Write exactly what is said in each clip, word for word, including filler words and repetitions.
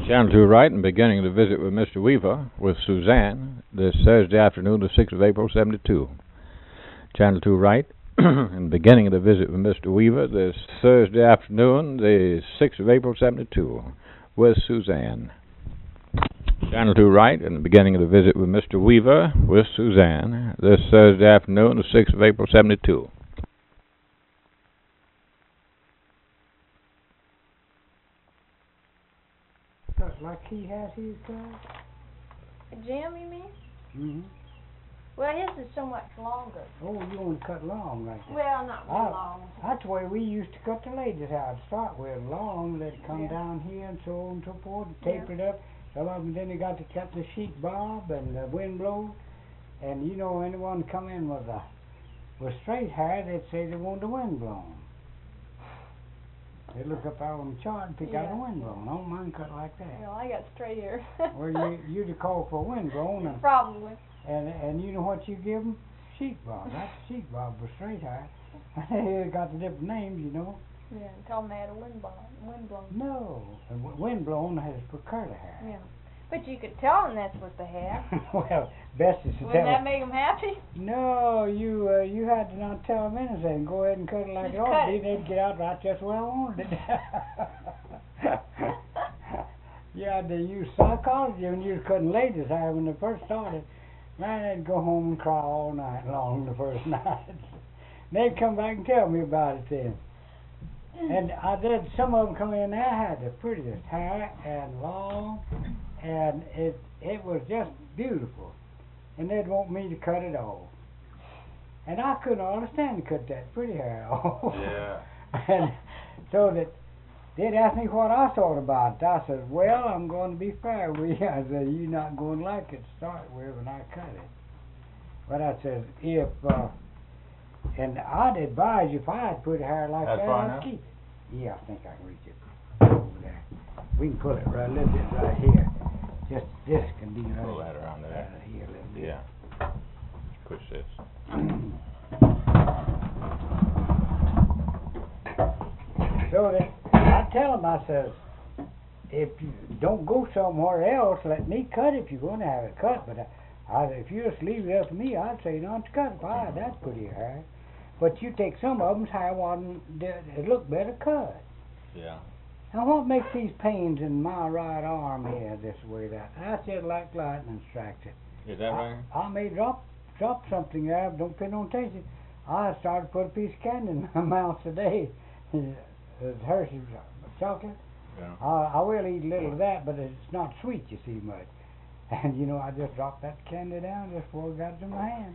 Channel two right and beginning the visit with Mister Weaver with Suzanne this Thursday afternoon, the sixth of April, seventy-two. Channel two right and beginning of the visit with Mister Weaver this Thursday afternoon, the sixth of April, seventy-two, with Suzanne. Channel two right and the beginning of the visit with Mister Weaver with Suzanne this Thursday afternoon, the sixth of April, seventy-two. Like he has his car? Jim, you mean? Mm-hmm. Well, his is so much longer. Oh, you want to cut long like that? Well, not real I, long. That's the way we used to cut the ladies' hair. To start with long, let it come Yeah. down here and so on and so forth, and Yeah. taper it up. Some of them then they got to cut the sheet bob and the wind blow. And you know, anyone come in with a with straight hair, they'd say they want the wind blown. They look up out on the chart and pick out Yeah. the wind blown. I don't mind cut like that. Well, I got straight hair. Well, you you'd have called for wind blown, and Probably. and and you know what you give them? Sheet bob. That's sheet bob for straight hair. They got the different names, you know. Yeah, tell them they had a wind blown. Wind blown. No, and w- wind blown has for curly hair. Yeah. But you could tell them that's what they had. Well, best is to Wouldn't tell that them. make them happy? No, you uh, you had to not tell them anything. Go ahead and cut it like Just it ought cut to be. it. They'd get out right just where I wanted it. You had to use psychology when you was cutting ladies' hair when they first started. Man, they'd go home and cry all night long the first night. They'd come back and tell me about it then. And I did, some of them come in there, had the prettiest hair and long, and it it was just beautiful. And they'd want me to cut it off. And I couldn't understand to cut that pretty hair off. Yeah. And so that they'd ask me what I thought about it. I said, well, I'm going to be fair with you. I said, you're not going to like it to start with when I cut it. But I said, if, uh, and I'd advise you if I had pretty hair like That's that, fine I'd now? keep it. Yeah, I think I can reach it over there. We can pull it right a little bit right here. Just this can be right, Pull that around there. right here a little bit. Yeah. Push this. So that I tell them, I says, if you don't go somewhere else, let me cut it if you're going to have it cut. But I, I, if you just leave it up to me, I'd say not to cut it. Why, that's pretty hair. But you take some of them's hair wasn't, it looked better cut. Yeah. Now what makes these pains in my right arm here this way that? That's just like lightning strikes it. Is that right? I, I may drop drop something there, don't pay no attention. I started to put a piece of candy in my mouth today. It's Hershey's chocolate. Yeah. I, I will eat a little of that, but it's not sweet, you see, much. And you know, I just dropped that candy down just before I got it in my hand.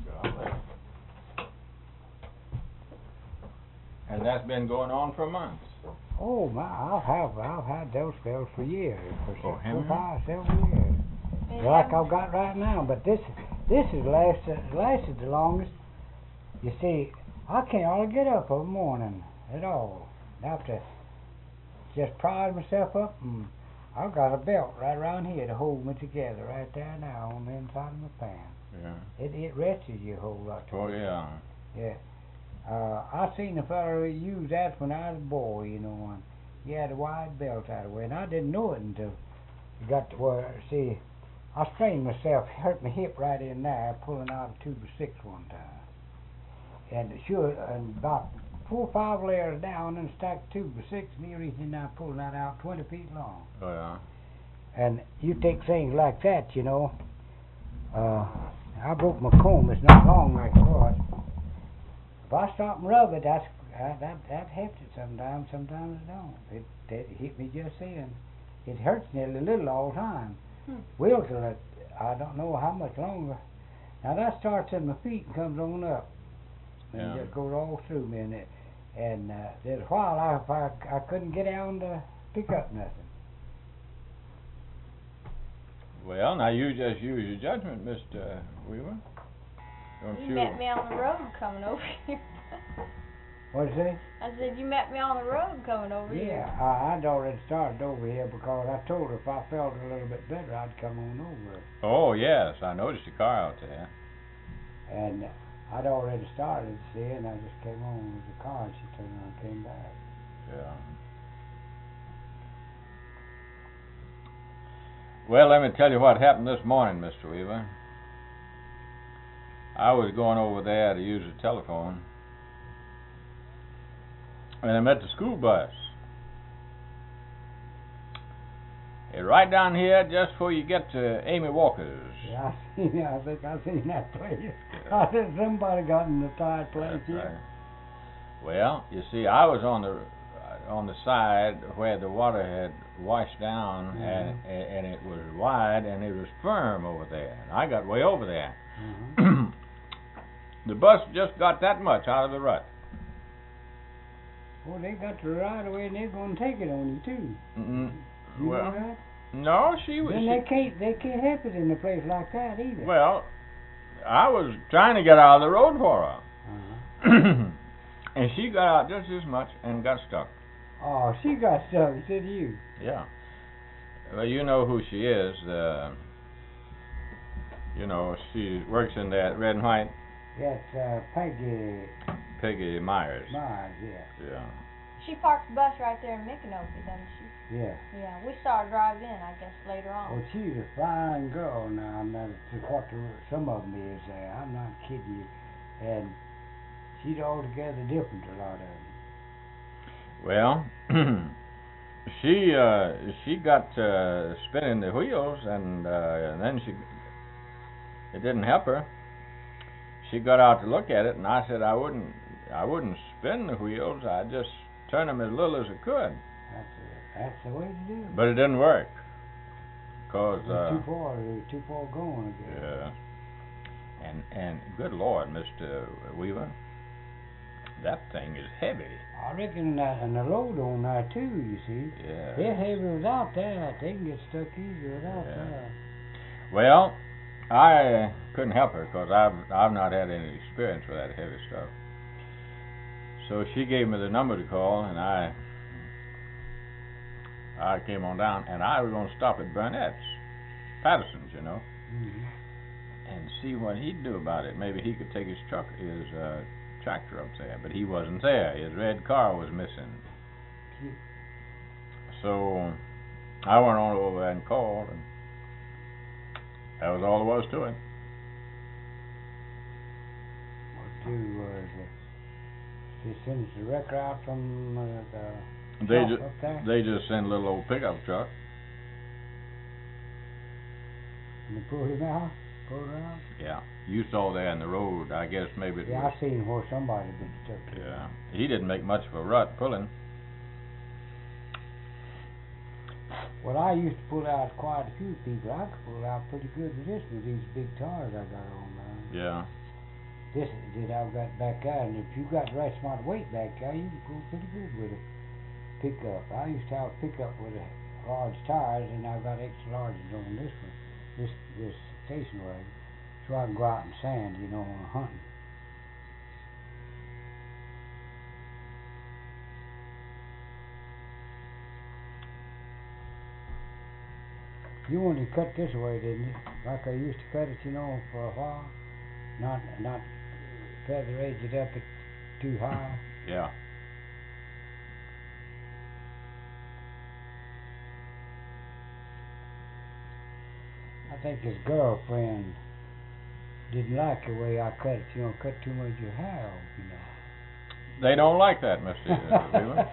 And that's been going on for months. Oh my, I've have I've had those spells for years, for Oh, six, have for you? five, several years. And Like how- I've got right now, but this this has lasted lasted the longest. You see, I can't hardly get up of a morning at all. I have to just pry myself up, and I've got a belt right around here to hold me together, right there now on the inside of my pants. Yeah. It it rests you a whole lot. Oh, yeah. Yeah. Uh, I seen a fellow use that when I was a boy, you know, and he had a wide belt that way, and I didn't know it until it got to where, see, I strained myself, hurt my hip right in there, pulling out a tube of six one time. And sure, and about four or five layers down and stacked a tube of six, and he reaching down, pulling that out twenty feet long. Oh, yeah. And you take things like that, you know, uh, I broke my comb, it's not long like it was. If I stop and rub it, that's, that, that, that hefts it sometimes, sometimes it don't. It, it hit me just then. It hurts nearly a little all the time. Hmm. Will till it, I don't know how much longer. Now that starts in my feet and comes on up. And Yeah. just goes all through me. And, it, and uh, there's a while I, I, I couldn't get down to pick up nothing. Well, now you just use your judgment, Mister Weaver. Don't You you? met me on the road coming over here. What'd you say? I said, you met me on the road coming over Yeah, here. I, I'd already started over here because I told her if I felt a little bit better, I'd come on over. Oh, yes. I noticed your car out there. And I'd already started, see, and I just came on with the car, and she turned around and came back. Yeah. Well, let me tell you what happened this morning, Mister Weaver. I was going over there to use the telephone, and I met the school bus. It's right down here just before you get to Amy Walker's. Yeah, I seen it. I think I seen that place. I said somebody got in the tired place That's here. right. Well, you see, I was on the on the side where the water had washed down, Mhm. and and it was wide and it was firm over there. And I got way over there. Mhm. The bus just got that much out of the rut. Well, they got the right away and they're going to take it on you too. Mm, You well, know that? no, she was. Then they can't they can't help it in a place like that either. Well, I was trying to get out of the road for her, Uh-huh. and she got out just as much and got stuck. Oh, she got stuck. So did you? Yeah. Well, you know who she is. Uh, you know, she works in that red and white. That's uh, Peggy Peggy Myers. Myers. Yeah. Yeah. She parks the bus right there in Micanopy, doesn't she? Yeah. Yeah, we saw her drive in, I guess, later on. Well, she's a fine girl now. Now, to what the, some of them is there. I'm not kidding you. And she's altogether different, a lot of them. Well, she uh, she got uh, spinning the wheels, and, uh, and then she it didn't help her. She got out to look at it, and I said I wouldn't I wouldn't spin the wheels. I'd just turn them as little as I could. That's the, that's the way to do it. But it didn't work, cause It was uh, too far. It was too far going. I guess. yeah, and and good Lord, Mister Weaver, that thing is heavy. I reckon that, and the load on there too. You see. Yeah. They're heavy without that. They can get stuck easy without Yeah. that. Well, I couldn't help her because I've I've not had any experience with that heavy stuff. So she gave me the number to call, and I I came on down, and I was going to stop at Burnett's, Patterson's, you know, Mm-hmm. and see what he'd do about it. Maybe he could take his truck, his uh, tractor up there, but he wasn't there. His red car was missing. So I went on over and called, and that was all there was to it. What do was uh, she sends the wrecker out from uh, the They shop ju- up there, they just sent a little old pickup truck. and they pull him out, pull it out. Yeah, you saw there in the road. I guess maybe it Yeah, was. I seen where somebody been stuck. in. Yeah, he didn't make much of a rut pulling. Well, I used to pull out quite a few people. I could pull out pretty good with this with these big tires I got on there. Yeah. This that I've got back there, and if you got the right amount of weight back there, you can pull pretty good with a pickup. I used to have a pickup with a large tires, and I've got extra larges on this one, this this station wagon, so I can go out and sand, you know, on hunting. You only cut this way, didn't you? Like I used to cut it, you know, for a while. Not not feather edge it up it too high. Yeah. I think his girlfriend didn't like the way I cut it, you know, cut too much of your hair off, you know. They don't like that, Mister Wheeler.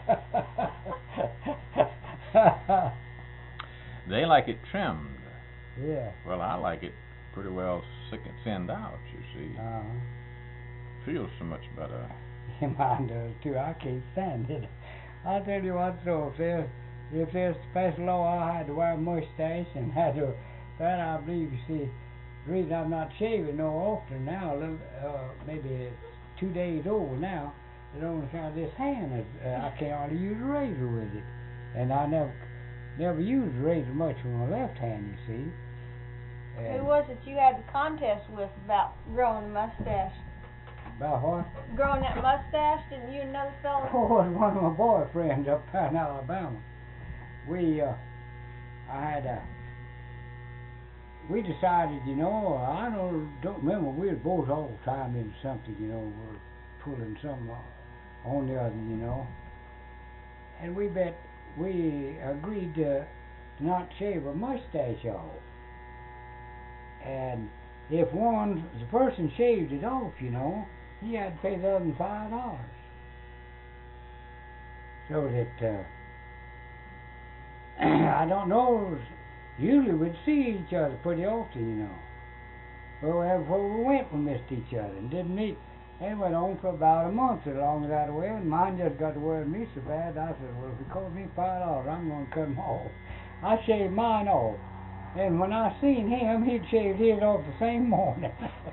They like it trimmed. Yeah. Well, I like it pretty well sick and thinned out, you see. Uh-huh. Feels so much better. Mine does too. I can't stand it. I'll tell you what, so if there's if there's a special law, I had to wear a mustache and had to. That I believe, you see, the reason I'm not shaving no often now, a little, uh, maybe it's two days old now, is on account of this hand. Is, uh, I can't hardly use a razor with it, and I never never used a razor much with my left hand, you see. And Who was it you had the contest with about growing a mustache? about what? Growing that mustache, didn't you and another fellow? Oh, it was one of my boyfriends up there in Alabama. We, uh, I had a. We decided, you know, I don't don't remember. We was both all the time in something, you know, we're pulling something on the other, you know. And we bet we agreed to to not shave a mustache off. And if one the person shaved it off, you know, he had to pay the other five dollars. So that uh, I don't know. Usually we'd see each other pretty often, you know. Well, before we went, we missed each other and didn't meet. And it went on for about a month or longer that way, and mine just got to wear me so bad. I said, well, if it cost me five dollars, I'm going to cut them off. I shaved mine off. And when I seen him, he'd shaved his off the same morning.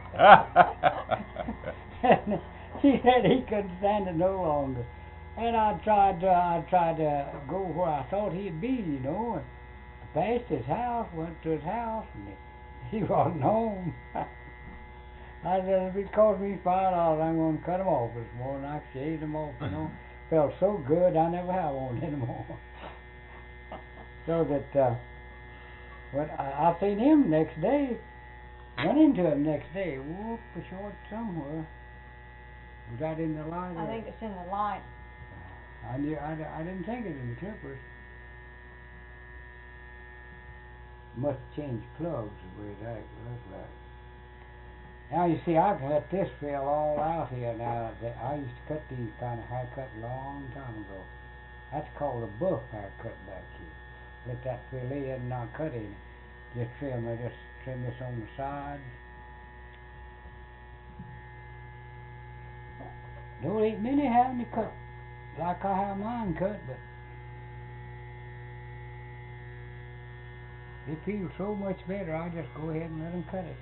And he said he couldn't stand it no longer. And I tried to, I tried to go where I thought he'd be, you know. And I passed his house, went to his house, and he wasn't home. I said, if it cost me five dollars, I'm going to cut him off this morning. I shaved him off, you know. Felt so good, I never have one anymore. So that, uh, when I, I seen him next day, went into him next day, whoop, a short somewhere. Was that in the line? I think it's in the light. I knew, I, I didn't think it in the clippers. Must change plugs the way that looked like. Now you see, I can let this fill all out here now. I used to cut these kind of haircut a long time ago. That's called a buff haircut back here. Let that fill in and not cut in. Just trim it, just trim this on the sides. Don't ain't many having to cut like I have mine cut, but it feels so much better. I just go ahead and let them cut it.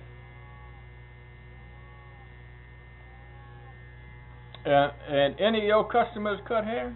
And, and any of your customers cut hair?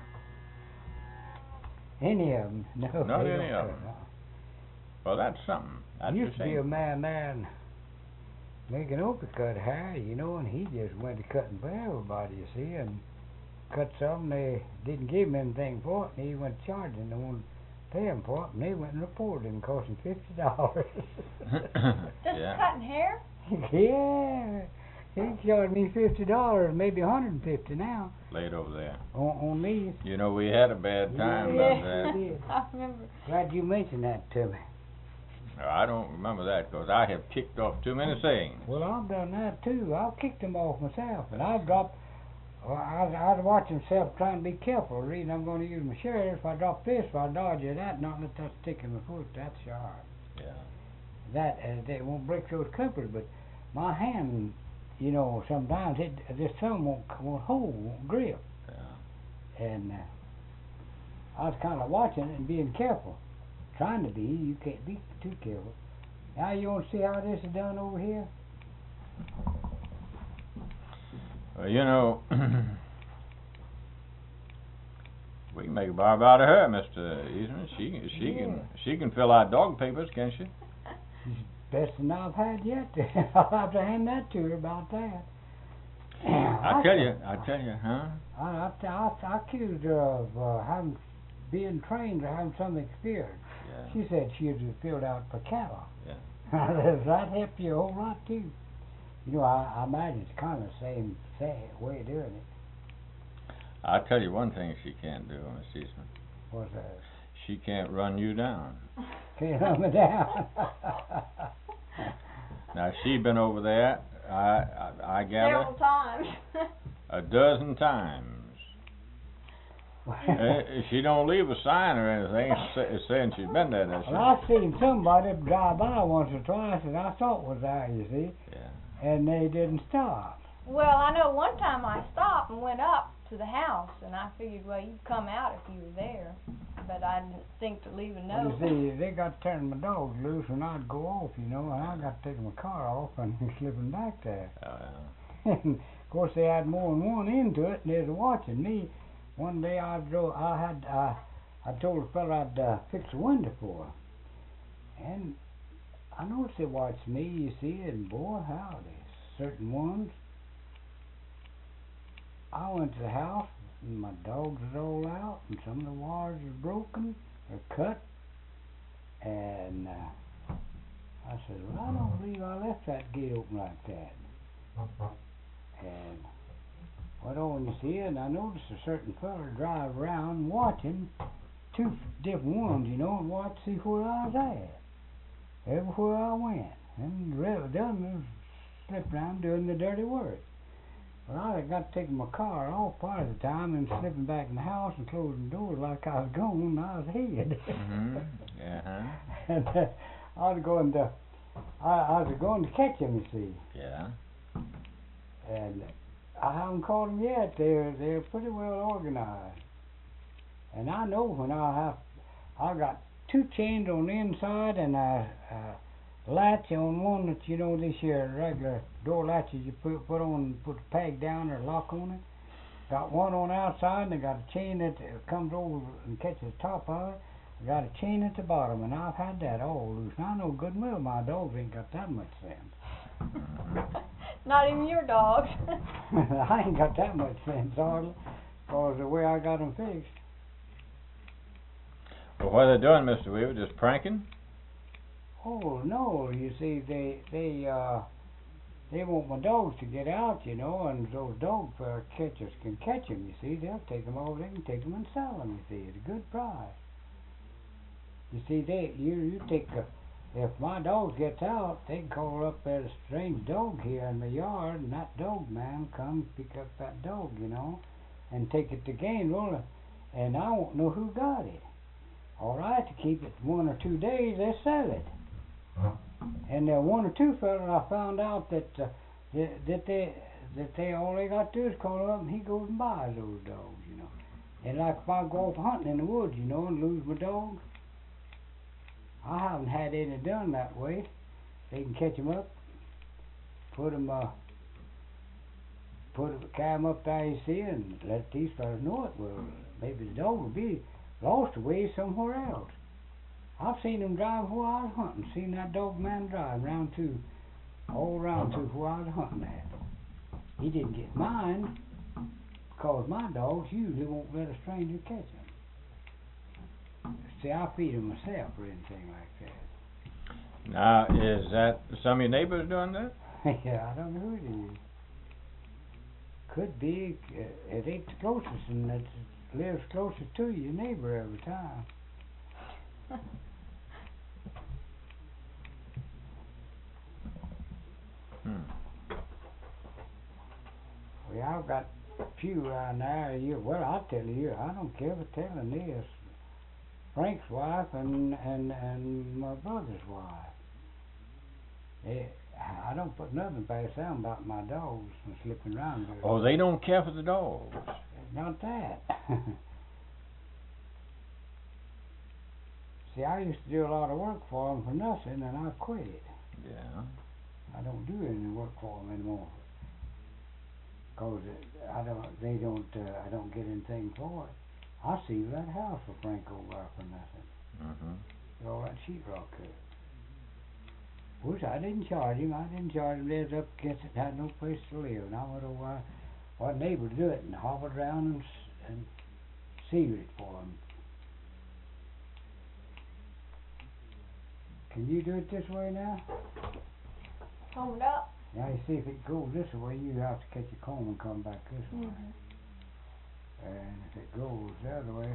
Any of them? No, Not they any don't of cut, them. no. Well, that's something. That's Used a to be a shame. man man making Opie cut hair, you know, and he just went to cutting for everybody, you see, and cut some. They didn't give him anything for it, and he went charging. They wanted to pay him for it, and they went and reported him, cost him fifty dollars. Just Yeah. cutting hair? Yeah, he charged me fifty dollars, maybe a hundred and fifty now Laid over there. on on these. You know, we had a bad time Yeah. about that. we did. I remember. Glad you mentioned that to me. I don't remember that because I have kicked off too many things. Well, I've done that too. I've kicked them off myself, and I've dropped. Well, I was, I was watching myself trying to be careful. The reason I'm going to use my shirt, if I drop this, if I dodge it, that, not let that stick in my foot, that's sharp. Yeah. That, uh, they won't break those clippers, but my hand, you know, sometimes it, this thumb won't, won't hold, won't grip. Yeah. And uh, I was kind of watching it and being careful. Trying to be, you can't be too careful. Now you want to see how this is done over here? Well, you know, we can make a barb out of her, Mister Eastman. She she Yeah. can she can fill out dog papers, can't she? Best thing I've had yet. I'll have to hand that to her about that. I tell you, I tell you, huh? I, I, I, I accused her of uh, having being trained or having some experience. Yeah. She said she had filled out for cattle. Yeah. That helped you a whole lot too. You know, I, I imagine it's kind of the same, same way of doing it. I'll tell you one thing she can't do, Miss Eastman. What's that? She can't run you down. Can't run me down. Now she been over there, I I, I gather, Several times. a dozen times. Eh, she don't leave a sign or anything sa- saying she's been there. Does she? Well, I seen somebody drive by once or twice, and I thought was there, you see, Yeah. and they didn't stop. Well, I know one time I stopped and went up to the house, and I figured, well, you'd come out if you were there, but I didn't think to leave a Well, note. you see, they got to turn my dogs loose when I'd go off, you know, and I got to take my car off and slip them back there. Oh, yeah. And of course, they had more than one into it, and they was watching me. One day I drove, I had, uh, I told a fellow I'd uh, fix a window for her. And I noticed they watched me, you see, and boy, howdy, certain ones. I went to the house, and my dogs was all out, and some of the wires was broken or cut. And uh, I said, well, I don't believe I left that gate open like that. And went on, you see, and I noticed a certain fella drive around watching two different ones, you know, and watch see where I was at. Everywhere I went. And the rest of them was slipping around doing the dirty work. Well, I got to take my car off part of the time and slipping back in the house and closing the doors like I was gone and I was hid. Mm-hmm. Yeah. And uh, I was going to, I, I was going to catch them, you see. Yeah. And I haven't caught them yet. They're they're pretty well organized. And I know when I have, I got two chains on the inside and a, a latch on one that, you know, this here regular door latches you put put on, put the peg down or lock on it. Got one on the outside and I got a chain that comes over and catches the top of it. I got a chain at the bottom and I've had that all loose. And I know good and well my dogs ain't got that much sense. Not even your dogs. I ain't got that much sense hardly, because the way I got them fixed. Well, what are they doing, Mister Weaver? Just pranking? Oh no, you see, they they uh they want my dogs to get out, you know, and those dog uh, catchers can catch them. You see, they'll take them over. They can take them and sell them. You see, at a good price. You see, they you you take a, if my dog gets out, they can call up that strange dog here in the yard, and that dog man come pick up that dog, you know, and take it to Gainesville, and I won't know who got it. All right, to keep it one or two days, they sell it. And there one or two fellas I found out that uh, that, that they that they all they got to do is call up and he goes and buys those dogs, you know. And like if I go off hunting in the woods, you know, and lose my dog, I haven't had any done that way. They can catch 'em up, put 'em uh, put a cam up there, you see, and let these fellas know it. Well, maybe the dog will be lost away somewhere else. I've seen him drive where I was hunting, seen that dog man drive round to, all round to where I was hunting at. He didn't get mine, because my dogs usually won't let a stranger catch them. See, I feed them myself or anything like that. Now, is that some of your neighbors doing that? Yeah, I don't know who it is. Could be, uh, it ain't the closest, and it lives closest to your neighbor every time. Hmm. Well, I've got a few around there. You, well, I'll tell you, I don't care for telling this. Frank's wife and and and my brother's wife. They, I don't put nothing past them about my dogs and slipping around there. Oh, they don't care for the dogs. Not that. See, I used to do a lot of work for them for nothing, and I quit. Yeah. I don't do any work for them anymore. Cause I don't, they don't, uh, I don't get anything for it. I see that house for Frank over there for nothing. Mm-hmm. All that sheetrock cut. Which I didn't charge him. I didn't charge him. They was up against it, had no place to live. And I went over, wasn't able to do it, and hobbled around and, and sealed it for him. Can you do it this way now? Comb it up. Now you see, if it goes this way, you have to catch a comb and come back this way. Mhm. And if it goes the other way,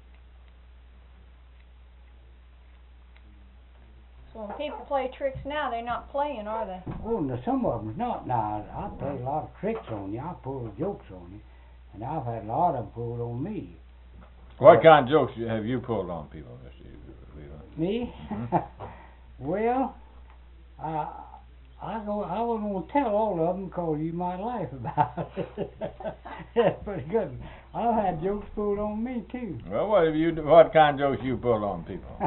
So when people play tricks now, they're not playing, are they? oh, now some of them's not. Now I play a lot of tricks on you. I pull jokes on you, and I've had a lot of them pulled on me. What kind of jokes have you pulled on people, Mister Weaver? Me? Hmm? Well, I I go. I wasn't gonna tell all of them because you might laugh about it. That's pretty good. I've had jokes pulled on me too. Well, what have you? What kind of jokes you pulled on people?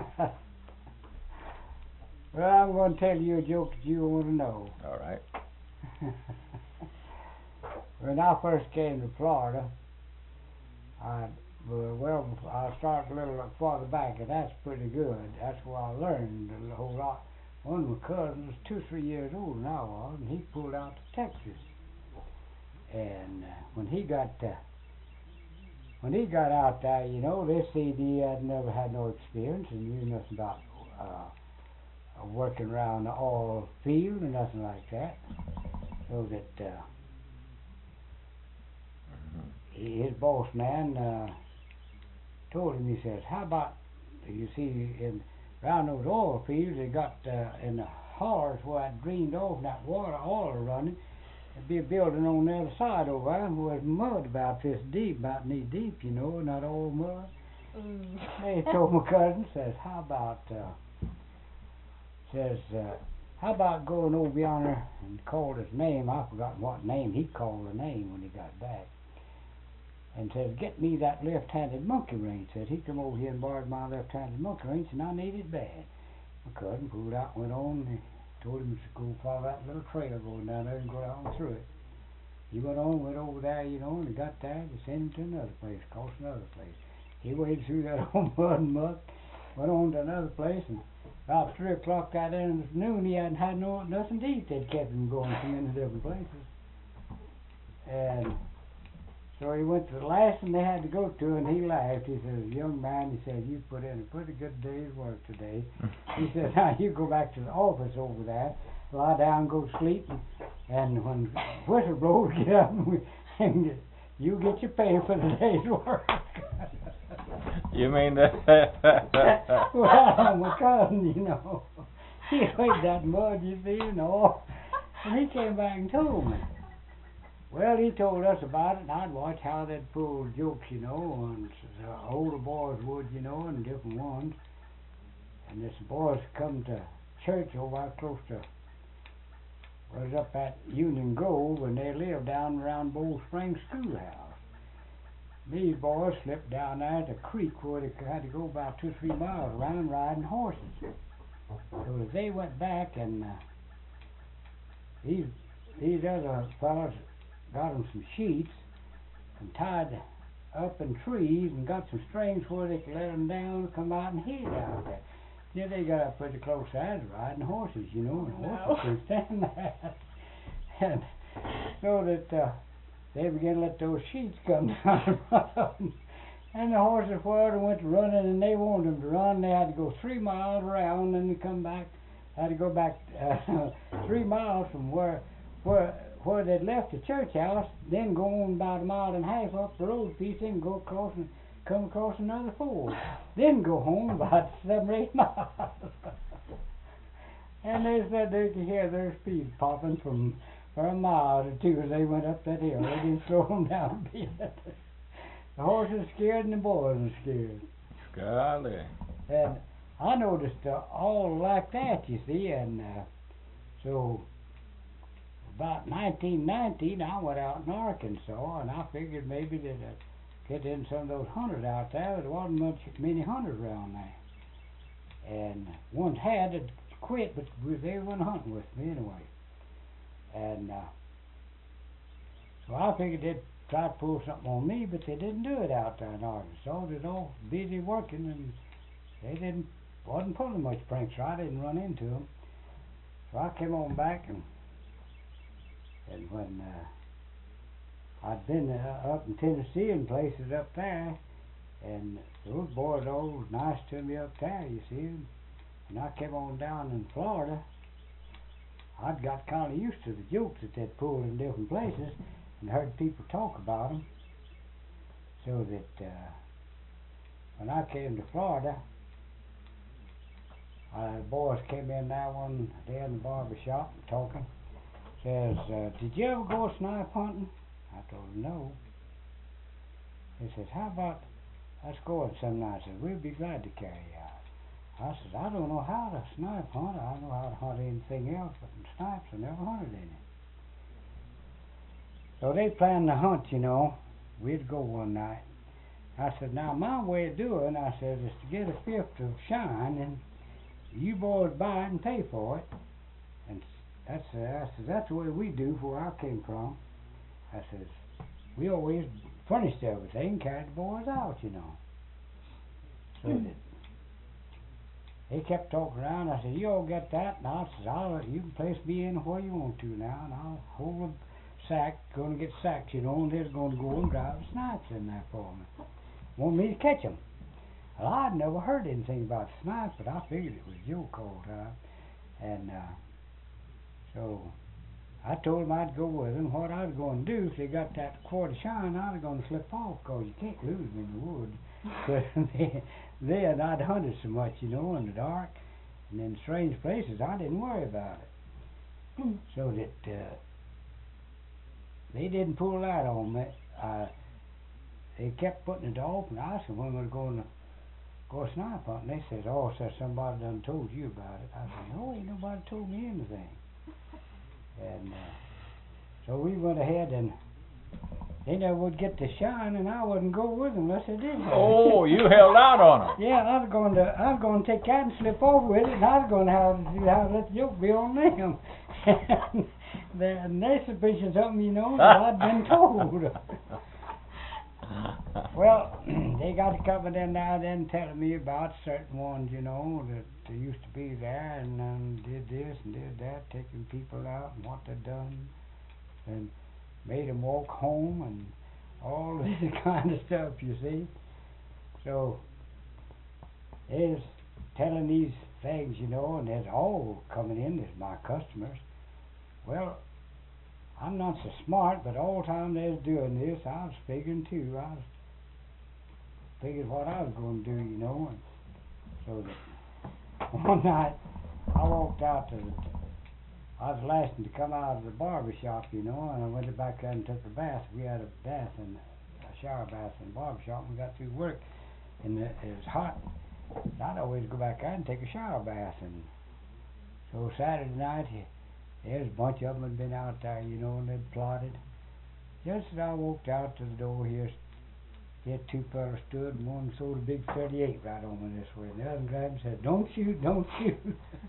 Well, I'm going to tell you a joke that you want to know. All right. When I first came to Florida, I well, I started a little farther back, and that's pretty good. That's where I learned a whole lot. One of my cousins was two, three years older than I was, and he pulled out to Texas. And uh, when he got uh, when he got out there, you know, this C D had never had no experience and knew nothing about uh, working around the oil field or nothing like that. So that uh, Mm-hmm. his boss man uh, told him, he says, how about, you see, in around those oil fields, they got uh, in the hollers where it drained off and that water, oil running, there'd be a building on the other side over there where was mud about this deep, about knee deep, you know, not all mud. Mm. They told my cousin, says, how about, uh, says, uh, how about going over yonder and called his name, I forgot what name, he called the name when he got back. And says, get me that left-handed monkey wrench. Says, he come over here and borrowed my left-handed monkey wrench, and I need it bad. My cousin pulled out, went on, and told him to go follow that little trail going down there and go down through it. He went on, went over there, you know, and he got there, they sent him to another place, across another place. He waded through that old mud and muck, went on to another place, and about three o'clock that afternoon, he hadn't had no, nothing to eat. They'd kept him going from many different places. And so he went to the last one they had to go to, and he laughed. He says, young man, he said, you put in a pretty good day's work today. He said, now you go back to the office over there, lie down, go to sleep, and, and when whistle blows, get up, and, and you get your pay for the day's work. You mean that? Well, my cousin, you know, he laid that mud, you see, and all, and he came back and told me. Well, he told us about it, and I'd watch how they'd pull jokes, you know, and uh, older boys would, you know, and different ones. And this boys come to church over close to, was up at Union Grove, and they lived down around Bull Springs Schoolhouse. These boys slipped down there at the creek where they had to go about two, three miles around riding horses. So as they went back, and uh, these these other fellas got them some sheets and tied up in trees and got some strings where they could let them down and come out and hid out there. Then they got up pretty close as riding horses, you know, and No. horses couldn't stand that. And so that uh, they began to let those sheets come down in front of them. And the horses whirled and went to running, and they wanted them to run. They had to go three miles around, and they come back, had to go back uh, three miles from where where where they'd left the church house, then go on about a mile and a half up the road piece, then go across and come across another ford, then go home about seven or eight miles. And they said they could hear their speed popping from for a mile or two as they went up that hill. They didn't slow them down a bit. The horses scared and the boys were scared. Golly. And I noticed uh, all like that, you see, and uh, so about nineteen nineteen, I went out in Arkansas, and I figured maybe that I'd get in some of those hunters out there, but there wasn't much many hunters around there. And ones had to quit, but they weren't hunting with me anyway. And uh, so I figured they'd try to pull something on me, but they didn't do it out there in Arkansas. They're all busy working, and they didn't wasn't pulling much pranks, so I didn't run into them. So I came on back, and and when uh, I'd been uh, up in Tennessee and places up there, and those boys all was nice to me up there, you see. And I came on down in Florida, I'd got kind of used to the jokes that they'd pulled in different places, and heard people talk about them. So that uh, when I came to Florida, uh, the boys came in there one day in the barber shop and talking. Says, uh, did you ever go snipe hunting? I told him no. He says, how about let's go it some night? I said, we'll be glad to carry you out. I said, I don't know how to snipe hunt. I know how to hunt anything else, but in snipes I never hunted any. So they planned to hunt, you know. We'd go one night. I said, now my way of doing, I said, is to get a fifth of shine, and you boys buy it and pay for it. And that's uh, I said, that's the way we do where I came from. I says, we always furnished everything, carried the boys out, you know. So that they kept talking around. I said, you all get that? And I said, I'll, you can place me in where you want to now, and I'll hold a sack, going to get sacks, you know, and they're going to go and drive the snipes in there for me. Want me to catch them. Well, I'd never heard anything about snipes, but I figured it was Joe called out. And uh, so I told him I'd go with him. What I was going to do, if they got that quart of shine, I was going to slip off, because you can't lose them in the woods. But then, then I'd hunted so much, you know, in the dark and in strange places, I didn't worry about it. So that uh, they didn't pull that on me. Uh, they kept putting it off, and I asked them when we were going to go snipe hunting. They said, "Oh, said somebody done told you about it." I said, "No, ain't nobody told me anything." And uh, so we went ahead, and they never would get to shine, and I wouldn't go with them unless they did. Oh, you held out on them. Yeah, I was going to, I was going to take that and slip over with it, and I was going to have to have let the joke be on them. And they- and their suspicions of me, you know, that I'd been told. Well, they got to coming in now then telling me about certain ones, you know, that they used to be there and um, did this and did that, taking people out and what they'd done, and made them walk home and all this kind of stuff, you see. So, they's telling these things, you know, and they're all coming in as my customers. Well, I'm not so smart, but all the time they was doing this, I was figuring too. I was figured what I was going to do, you know. And so that one night I walked out to the, I was last to come out of the barber shop, you know, and I went back there and took a bath. We had a bath and a shower bath in the barber shop. We got through work, and it was hot. So I'd always go back out and take a shower bath. And so Saturday night, there's a bunch of them had been out there, you know, and they'd plotted. Just as I walked out to the door here, here two fellas stood, and one sold a big thirty-eight right on me this way. And the other grabbed and said, "Don't shoot, don't shoot."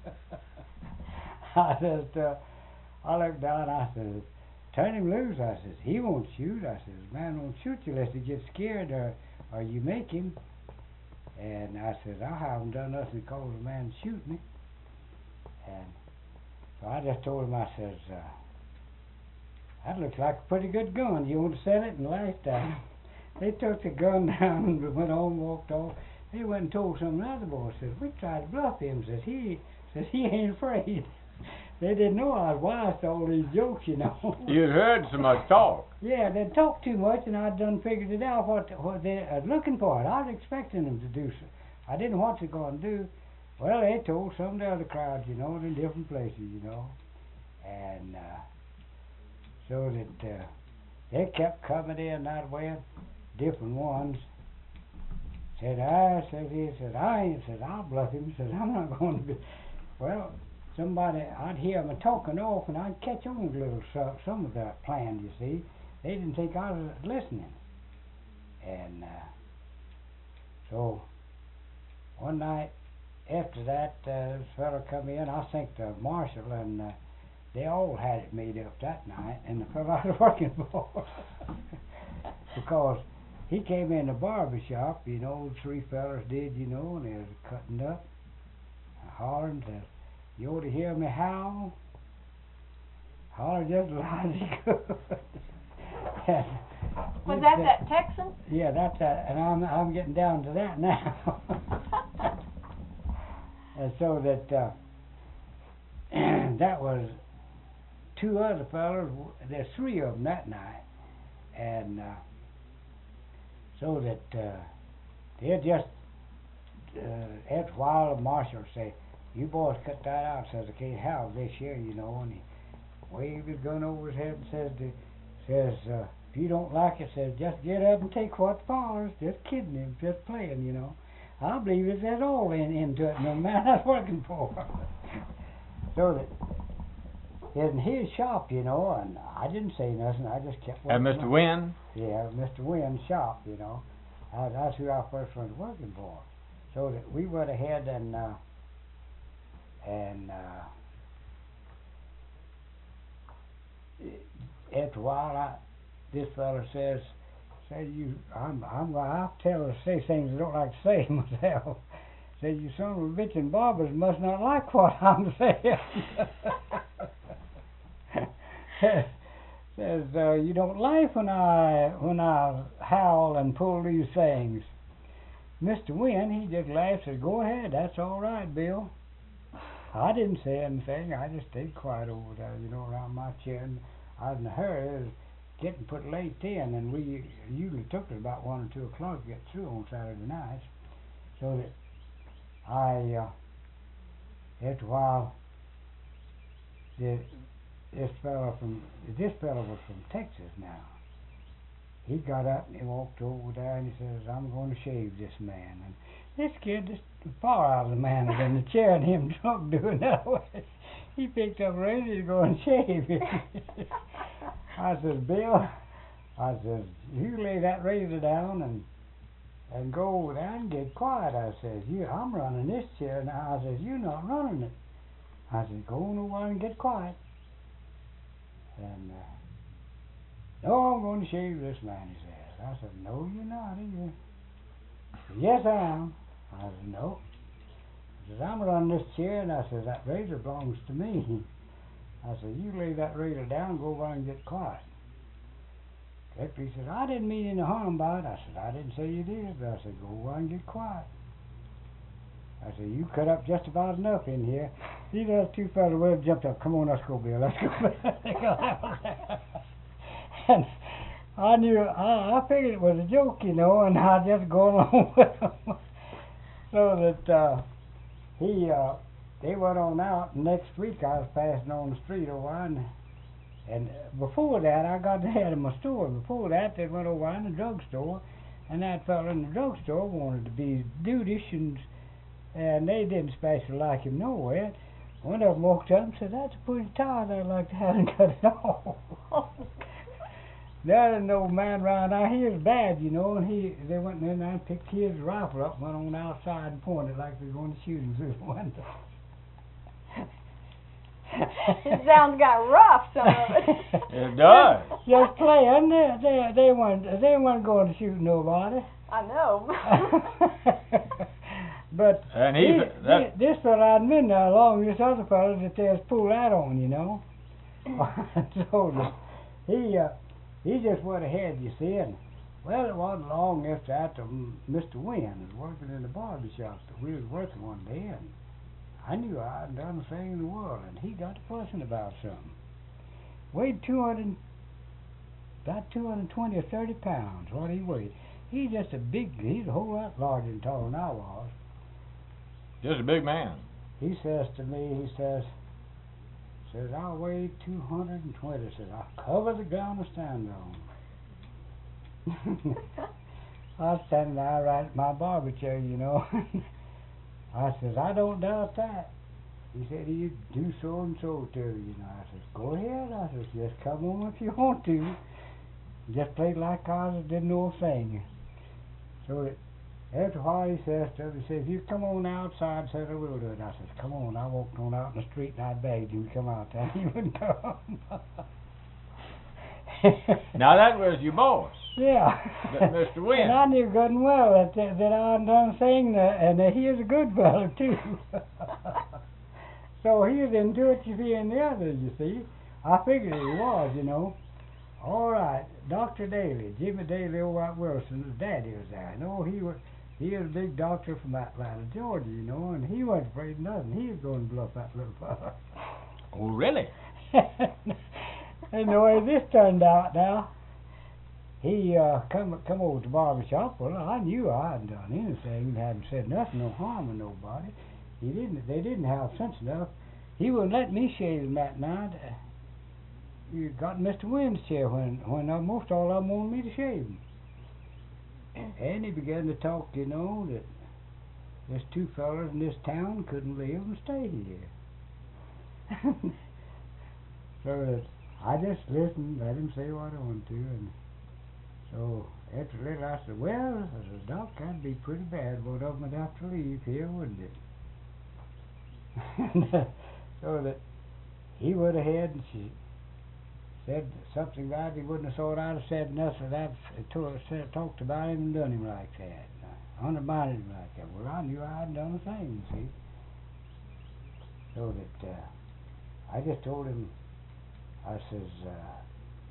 I says, uh, I looked down, I says, "Turn him loose." I says, "He won't shoot." I says, "Man won't shoot you unless he gets scared or, or you make him." And I says, "I haven't done nothing to cause a man to shoot me." And so I just told him, I says, uh, "That looks like a pretty good gun. You want to sell it?" And laughed at him. They took the gun down and went on, walked off. They went and told some of the other boys, says, "We tried to bluff him." Says he, says he ain't afraid. They didn't know I was wise to all these jokes, you know. You'd heard so much talk. Yeah, they talked too much, and I'd done figured it out what what they are looking for. It. I was expecting them to do so. I didn't know what they're going to do. Well, they told some of the other crowds, you know, in different places, you know, and uh, so that uh, they kept coming in that way. Different ones said, "I," says he, said, "I ain't," said, "I'll bluff him," said, "I'm not going to be." Well, somebody, I'd hear them talking off, and I'd catch on a little so, some of their plan, you see. They didn't think I was listening. And uh, so one night after that, uh, this fellow come in. I think the marshal, and uh, they all had it made up that night, and the fellow I was working for. Because he came in the barber shop, you know, three fellas did, you know, and they was cutting up and hollering, says, "You ought to hear me howl." Holler just as loud as he could. Was that that Texan? Yeah, that's that, and I'm I'm getting down to that now. And so that uh, that was two other fellas. There's three of them that night, and uh, so that uh, they just uh, after a while the marshal say, "You boys cut that out." Says, "I can't have this here, you know." And he waved his gun over his head and says, to, "says uh, if you don't like it, says just get up and take what follows." Just kidding him, just playing, you know. I believe it's at all in, into it, no man I was working for. So that in his shop, you know, and I didn't say nothing. I just kept working. And Mister on- Wynn? Yeah, Mister Wynn's shop, you know. Uh, that's who I first went working for. So that we went ahead and uh, and uh, after a while, I, this fellow says, "Say you, I'm, I'm, I'll tell her to say things I don't like to say myself." Said, "You son of a bitch and barbers must not like what I'm saying." Says, uh, "You don't laugh when I when I howl and pull these things." Mister Wynn, he just laughed and said, "Go ahead, that's all right, Bill." I didn't say anything. I just stayed quiet over there, you know, around my chair. And I was in a hurry. getting put late then, and we usually took it about one or two o'clock to get through on Saturday nights. So that I, uh, after a while, the, this fellow from this fellow was from Texas now. He got up and he walked over there and he says, "I'm going to shave this man." And this scared the far out of the man was in the chair, and him drunk doing that way. He picked up a razor to go and shave him. I says, "Bill," I says, "you lay that razor down and and go over there and get quiet." I says, "You, I'm running this chair now." I says, "You're not running it." I says, "Go on over and get quiet." And uh, "No, I'm going to shave this man," he says. I said, "No, you're not, are you?" "Yes, I am." I said, "No." I says, "I'm running this chair," and I says, "that razor belongs to me." I said, "You lay that razor down and go over and get quiet." After he said, "I didn't mean any harm by it." I said, "I didn't say you did." But I said, "Go over and get quiet." I said, "You cut up just about enough in here." These other two fellas well jumped up. "Come on, let's go, Bill. Let's go." And I knew, I, I figured it was a joke, you know, and I just go along with them. So that uh, he, uh, they went on out. Next week I was passing on the street over, and, and before that I got ahead of my store. Before that they went over in the drugstore, and that fellow in the drugstore wanted to be dudish, and and they didn't especially like him nowhere. One of them walked up and said, "That's a pretty tie. I'd like to have him cut it off." There was an old man round out here was bad, you know, and he they went in there and picked his rifle up, went on outside and pointed like they were going to shoot him through the window. It sounds got rough, some of it. It does. Just playing. They they they weren't they weren't going to shoot nobody. I know. But And he, he, that, this fellow hadn't been there long. This other fellow that they just pulled that on, you know. So the, he uh, he just went ahead, you see, and well, it wasn't long after that um, Mister Wynn was working in the barber shop that we was working one day, and I knew I hadn't done the thing in the world, and he got to fussing about something. Weighed two hundred, about two hundred twenty or thirty pounds. What he weighed. He's just a big. He's a whole lot larger and taller than I was. just a big man. He says to me, he says, says, "I weigh two hundred twenty. Says, "I'll cover the ground I stand on." I was standing there right at my barber chair, you know. I says, "I don't doubt that." He said, "He'd do so and so to you, you know." I says, "Go ahead." I says, "Just come on if you want to." Just played like I didn't know a thing. So it, after a while he says to him, he says, "You come on outside," says, "I will do it." I says, "Come on." I walked on out in the street and I begged him to come out there. He wouldn't come. Now that was your boss. Yeah. Mister Wynn. And I knew good and well that that, that I had done thing, that, and that he was a good fellow too. So he was into it, you see, and the others, you see. I figured he was, you know. All right, Doctor Daly, Jimmy Daly over at Wilson's daddy was there. You know, he was he was a big doctor from Atlanta, Georgia, you know, and he wasn't afraid of nothing. He was going to bluff that little fella. Oh, really? And the way this turned out now, he uh, come come over to the barber shop. Well, I knew I hadn't done anything and hadn't said nothing, no harm to nobody. He didn't. They didn't have sense enough. He wouldn't let me shave him that night. You got Mister Wynn's chair when when uh, most all of them wanted me to shave him. And he began to talk, you know, that there's two fellas in this town couldn't live and stay here. So that I just listened, let him say what I wanted to, and so after a little I said, "Well," I said, "Doc, that'd be pretty bad. One of them would have to leave here, wouldn't it?" So that he went ahead and she said something that he wouldn't have thought I'd have said nothing that said, talked about him and done him like that. I undermined him like that. Well, I knew I hadn't done a thing, you see. So that uh, I just told him, I says, uh,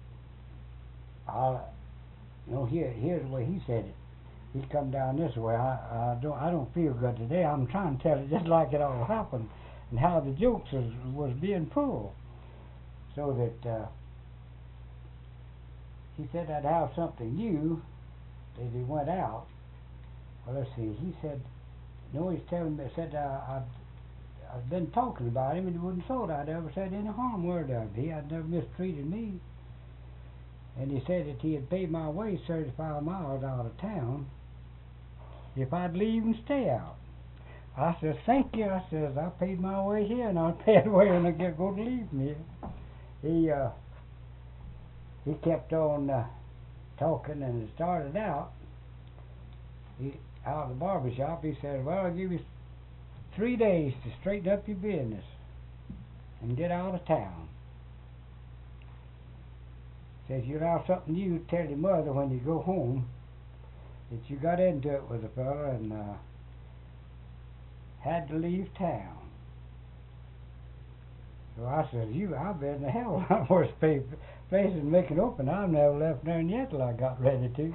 I'll, you know, here, here's the way he said it. He come down this way. I, I don't, I don't feel good today. I'm trying to tell it just like it all happened, and how the jokes was, was being pulled. So that uh, he said I'd have something new that he went out. Well, let's see. He said, no, he's telling me, said uh, I'd, I'd been talking about him and he wouldn't thought I'd ever said any harm word of him. He had never mistreated me. And he said that he had paid my way thirty-five miles out of town if I'd leave and stay out. I says, thank you. I says, I paid my way here and I'll pay the way when I get go to leave me. He, uh, he kept on uh, talking and it started out. He, out of the barber shop, he said, well, I'll give you three days to straighten up your business and get out of town. Says you'll have something new to tell your mother when you go home, that you got into it with a fella and uh, had to leave town. So I says, you, I've been in a hell of a lot worse place than making open. I've never left there yet till I got ready to.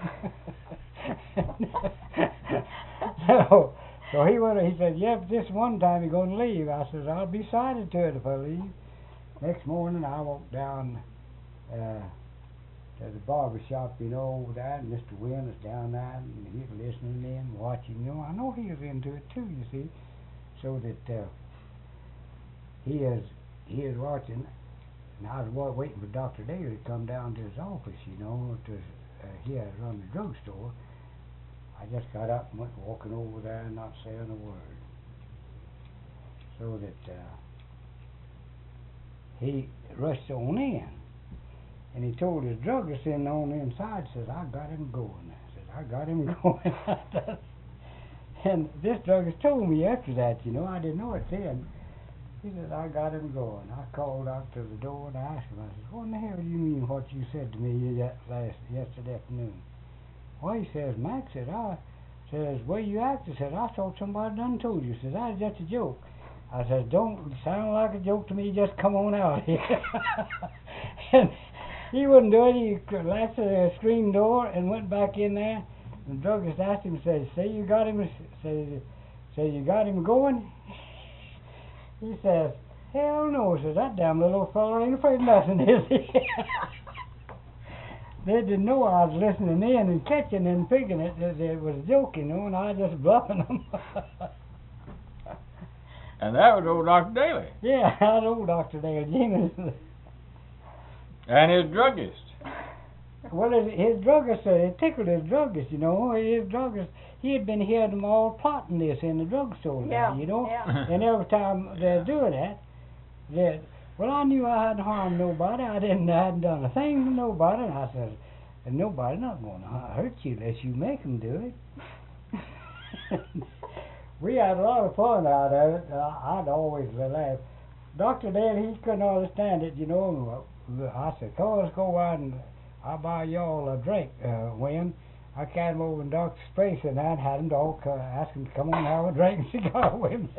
so, so he went. He said, "Yep, this one time you're going to leave." I says, "I'll be cited to it if I leave." Next morning, I walked down uh, to the barber shop, you know, over there, and Mister Wynn was down there, and he was listening in, watching. You know, I know he was into it too. You see, so that uh, he is he is watching. And I was waiting for Doctor Daly to come down to his office, you know, to uh, he had run the drugstore. I just got up and went walking over there and not saying a word. So that uh, he rushed on in. And he told his druggist in on the inside, says, I got him going. I said, I got him going. And this druggist told me after that, you know, I didn't know it then. He said, I got him going. I called out to the door and I asked him, I said, what in the hell do you mean what you said to me that last yesterday afternoon? Well, he says, Max, said, I says, where you acted? Said, I thought somebody done told you. Says, that's just a joke. I says, don't sound like a joke to me, just come on out here. And he wouldn't do it. He latched the screen door and went back in there. And the druggist asked him, says, say you got him, says, say you got him going? He says, hell no. Says, that damn little fellow ain't afraid of nothing, is he? They didn't know I was listening in and catching and figuring it that it was a joke, you know, and I was just bluffing them. And that was old Doctor Daly. Yeah, that was old Doctor Daly. Jimmy. And his druggist. Well, his, his druggist, uh, it tickled his druggist, you know. His druggist, he had been hearing them all plotting this in the drugstore, Yeah, there, you know. yeah. And every time they're doing that, they well, I knew I hadn't harmed nobody. I didn't, I hadn't done a thing to nobody. And I said, and nobody's not going to hurt you unless you make them do it. We had a lot of fun out of it. Uh, I'd always laugh. Doctor Daly, he couldn't understand it, you know. I said, come on, let's go out and I'll buy y'all a drink, uh, Wynn. I carried him over in Doctor's place and I had him to all uh, ask him to come on and have a drink and cigar with me.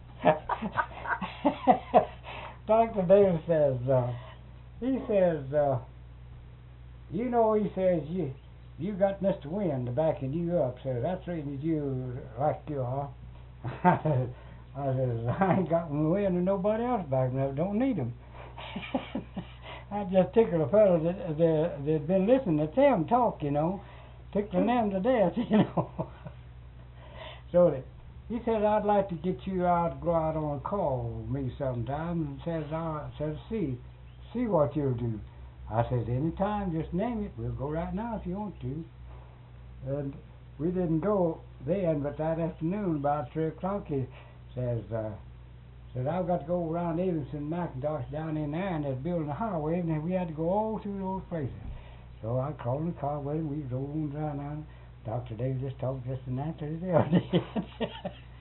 Doctor Daly says, uh, he says, uh, you know, he says, you you got Mister Wynn to backing you up, so that's the reason you like you are. I says, I says, I ain't got Wynn and nobody else backing me up, don't need him. I just tickled a fellow that, that, that'd been listening to them talk, you know, tickling them to death, you know. So that, he said, I'd like to get you out, go out on a call with me sometime, and says, I says, see, see what you'll do. I says, anytime, just name it. We'll go right now if you want to. And we didn't go then, but that afternoon, about three o'clock, he says, uh, said, I've got to go around Evanston, McIntosh down in there, and they're building a highway, and we had to go all through those places. So I called in the car with him, we drove on down there. Doctor Daly just talked just as naturally as they ever did.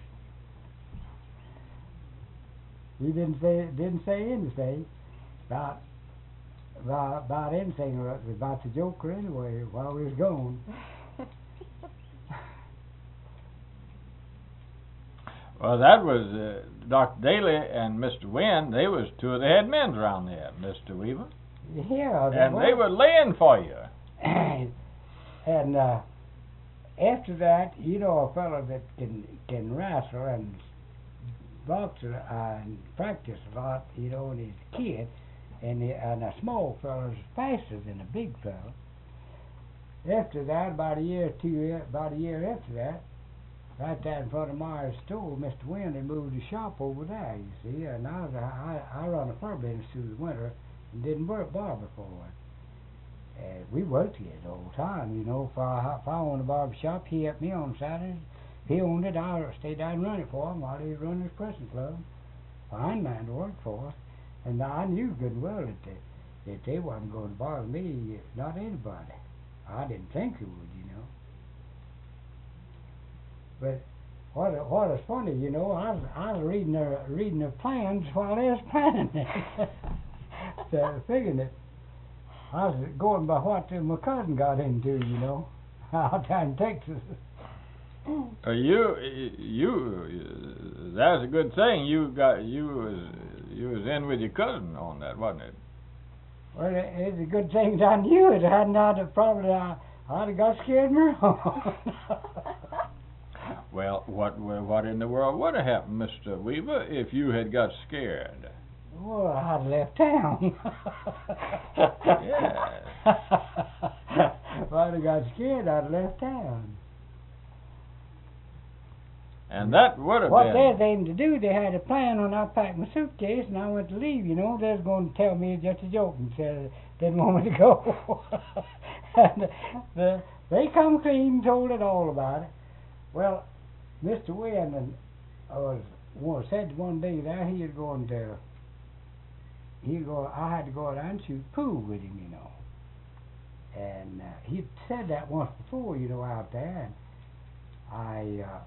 He didn't say didn't say anything about about, about anything about the Joker anyway while we was gone. Well, that was uh, Doctor Daly and Mister Wynn. They was two of the head men around there, Mister Weaver. Yeah, and they were laying for you. And uh, after that, you know, a fellow that can can wrestle and box uh, and practice a lot, you know, and he's a kid, and, the, and a small fellow is faster than a big fellow. after that, about a year or two, about a year after that, right there in front of Myers' store, Mister Wynn had moved his shop over there, you see, and I was, I, I run a fur business through the winter and didn't work barber for it. And we worked together all the time, you know. If I, if I owned a barber shop, he helped me on Saturdays. If he owned it, I stayed down and run it for him while he was running his pressing club. Fine man to work for. And I knew good and well that they, that they wasn't going to bother me, not anybody. I didn't think it would, you know. But what what is funny, you know, I was I was reading their reading their plans while they was planning it. So figuring it, I was going by what my cousin got into, you know, out there in Texas. Uh, you you that's a good thing. You got you was you was in with your cousin on that, wasn't it? Well, it, it's a good thing that I knew it. Hadn't I, probably I I'd have got scared more. Well, what what in the world would have happened, Mister Weaver, if you had got scared? Well, I'd left town. Yeah. If I'd have got scared, I'd left town. And that would have what been... they was aiming to do, they had a plan when I packed my suitcase and I went to leave, you know. They was going to tell me just a joke and said didn't want me to go. And the, they come clean and told it all about it. Well, Mister Wynn and I was well, said one day that he was going to he go I had to go out and shoot pool with him, you know. And uh, he'd said that once before, you know, out there. And I uh,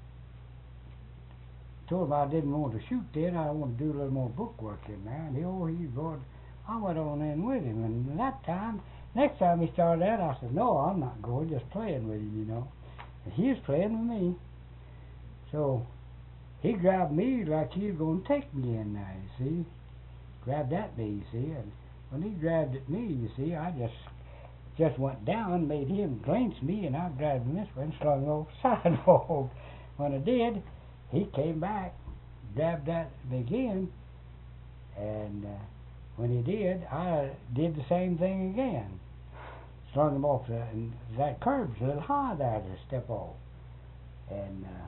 told him I didn't want to shoot then. I wanted to do a little more book work in there. And he, oh, he was going. I went on in with him. And that time, next time he started out, I said, no, I'm not going, just playing with him, you know. And he was playing with me. So he grabbed me like he was going to take me in there, you see. Grabbed at me, you see. And when he grabbed at me, you see, I just just went down, made him glance me, and I grabbed him this way and slung him off the sidewalk. When I did, he came back, grabbed at me again, and uh, when he did, I did the same thing again. Slung him off, the, and that curb's a little high there to step off. And uh,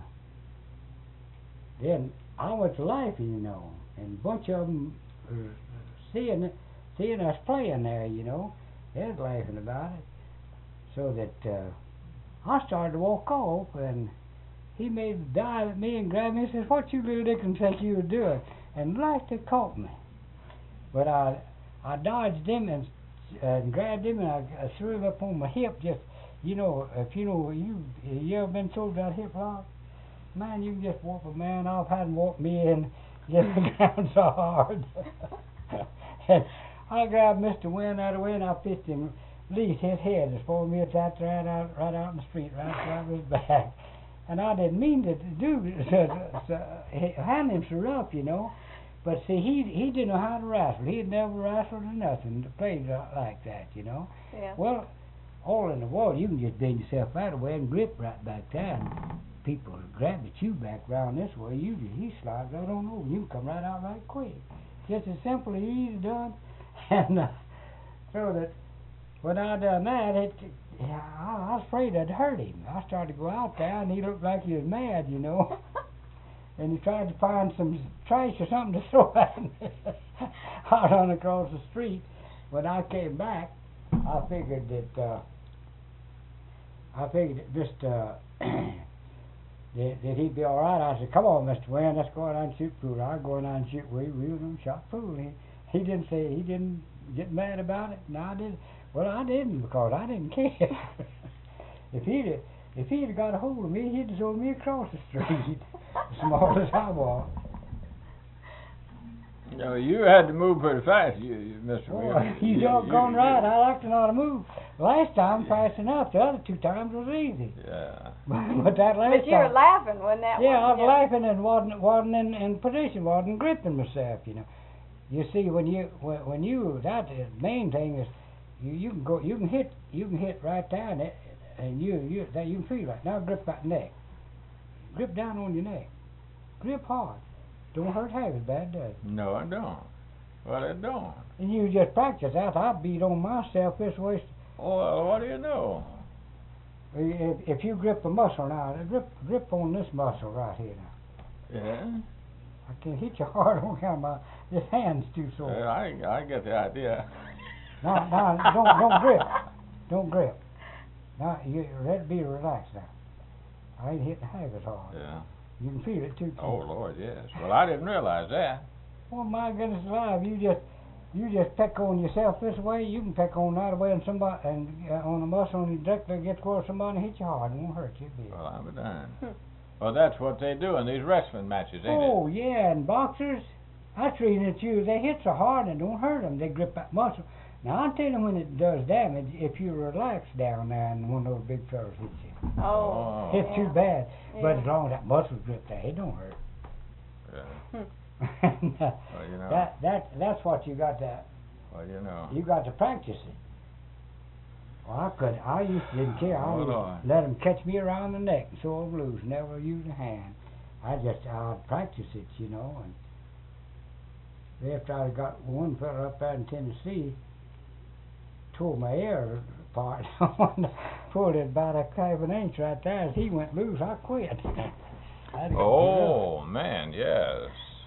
then I went to laughing, you know, and a bunch of them uh, seeing seeing us playing there, you know, they was laughing about it. So that uh, I started to walk off, and he made a dive at me and grabbed me and says, "What you little dickens think you were doing?" And like they caught me. But I I dodged him and and grabbed him and I, I threw him up on my hip. Just, you know, if you know, you you ever been told about hip lock? Man, you can just walk a man off, hadn't walked me in, just the ground so hard. And I grabbed Mister Wynn out of the way and I pitched him, at least his head as far as me right out, right out in the street, right out his back. And I didn't mean to do to, to hand him so rough, you know. But see, he he didn't know how to wrestle. He had never wrestled or nothing to play like that, you know. Yeah. Well, all in the world, you can just bend yourself out of the way and grip right back there. And people grab at you back round this way. You he slides right on over. You can come right out right quick. Just as simple as easy done. And uh, so that when I done that, it yeah, I, I was afraid I'd hurt him. I started to go out there, and he looked like he was mad, you know. And he tried to find some trash or something to throw at me. I run across the street. When I came back, I figured that uh, I figured that just uh, that, that he'd be all right. I said, "Come on, Mister Wynn, let's go out and shoot pool." I go out and shoot. We we were shot pool. He he didn't say he didn't get mad about it. No, I didn't. Well, I didn't because I didn't care. If he'd if he'd have got a hold of me, he'd have thrown me across the street. Small as I was. No, you had to move pretty fast, you, you Mister Well, Williams. you doggone right. I like to know how to move. Last time, fast enough. The other two times was easy. Yeah. But that last But you were time, laughing when that yeah, I one, was you know. laughing and wasn't wasn't in, in position, wasn't gripping myself. You know. You see, when you when, when you that the main thing is you you can go you can hit you can hit right down it and you you that you can feel it. Now grip that neck. Grip down on your neck. Grip hard. Don't hurt half as bad, does it? No, it don't. Well, it don't. And you just practice that. I beat on myself this way. Oh, well, what do you know? If, if you grip a muscle now, grip grip on this muscle right here now. Yeah. I can't hit you hard on how my this hand's too sore. Uh, I I get the idea. Now, now don't don't grip, don't grip. Now you let be relaxed now. I ain't hitting half as hard. Yeah. You can feel it too. Oh Lord, yes. Well, I didn't realize that. Oh my goodness alive! You just you just peck on yourself this way. You can peck on that way and somebody and uh, on the muscle and you directly get where somebody hit you hard. It won't hurt you a bit. Well, I'm darned. Well, that's what they do in these wrestling matches, ain't Oh yeah, and boxers, that's the reason it's you. They hit so hard and it don't hurt them. They grip that muscle. Now I'll tell you when it does damage. If you relax down there and one of those big fellas hits you, Oh. Oh. it's yeah. too bad. But Yeah. as long as that muscle's gripped there, it don't hurt. it? Yeah. And, uh, Well, you know. that that that's what you got to Well, you know. you got to practice it. Well, I could. I used to didn't care. I Oh, would Lord. let them catch me around the neck and so I'm loose. Never use a hand. I just I'd practice it, you know. And after I got one fella up there in Tennessee, tore my ear apart. Pulled it about a half an inch right there. As he went loose, I quit. I had to go pick it up. Oh man, yes.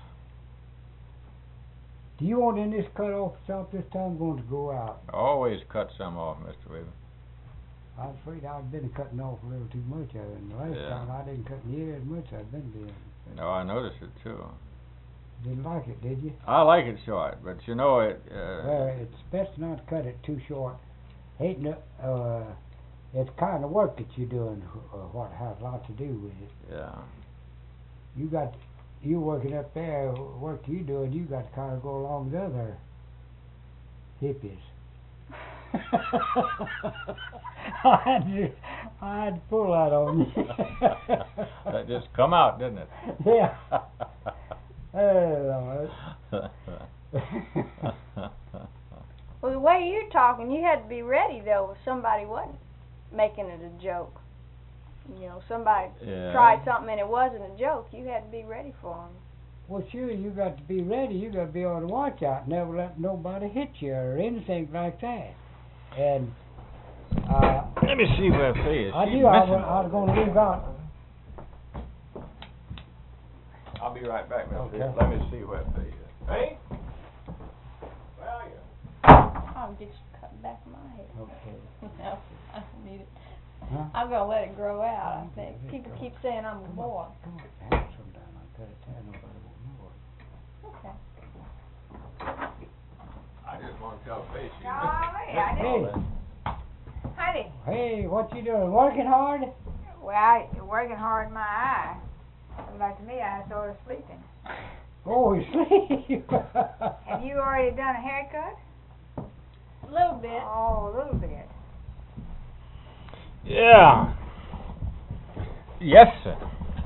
Do you want in this cut off shop this time? I'm going to go out. Always cut some off, Mister Weaver. I'm afraid I've been cutting off a little too much of it. And the last Yeah. time I didn't cut near as much as I've been doing. No, I noticed it too. Didn't like it, did you? I like it short, but you know it. Well, Uh, it's best not to cut it too short. Ain't no, uh, it's kind of work that you're doing, uh, what has a lot to do with it. yeah. You got, you working up there, work you doing, you got to kind of go along with the other hippies. I had to, I had to pull that on you. That just come out, didn't it? Yeah. Oh, Lord. Well, the way you're talking, you had to be ready though if somebody wasn't making it a joke. You know, somebody Yeah. tried something and it wasn't a joke. You had to be ready for them. Well, sure, you got to be ready. You got to be on the watch out. Never let nobody hit you or anything like that. And uh, Let me see where Faye is. I She's knew I was, missing. I was going to leave out. I'll be right back, Mister Okay. Faye. Let me see where Faye is. Faye? Where are you? I'm just cutting back my hair. Okay. No, I don't need it. Huh? I'm gonna let it grow out. I think people keep saying I'm a Come boy. on, come on. Have some down. I cut it down. Nobody won't know it. Okay. I just want to tell Faye she's Golly, I Hey, Honey, hey, what you doing? Working hard? well, I working hard in my eye. Like to me, I sort of sleeping. Oh, you sleep. Have you already done a haircut? A little bit. Oh, a little bit. Yeah. Yes, sir.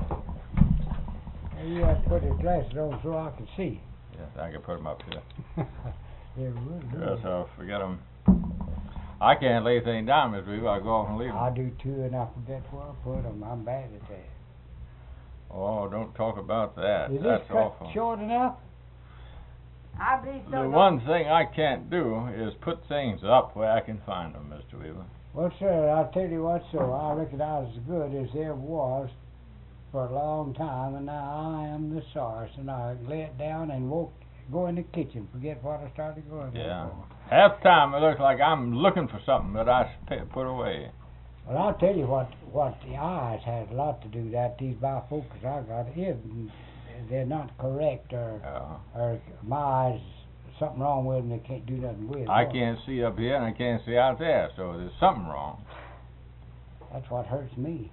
You have to put your glasses on so I can see. Yes, I can put them up here. Yeah, really good. Yes, I'll forget them. I can't lay things down, Mister Weaver. I go off and leave 'em. I do too, and I forget where I put them. I'm bad at that. Oh, don't talk about that. Is That's this cut awful. short enough? I believe so. The one thing I can't do is put things up where I can find them, Mister Weaver. Well, sir, I'll tell you what, so I reckon I was as good as ever was for a long time, and now I am the sorest, and I lay it down and walk, go in the kitchen, forget what I started going there Yeah. for. Half the time it looks like I'm looking for something that I s- p- put away. Well, I'll tell you what, what the eyes has a lot to do with that. These bifocals I got, if they're not correct, or, Uh, or my eyes, something wrong with them, they can't do nothing with. I Well, can't see up here and I can't see out there, so there's something wrong. That's what hurts me.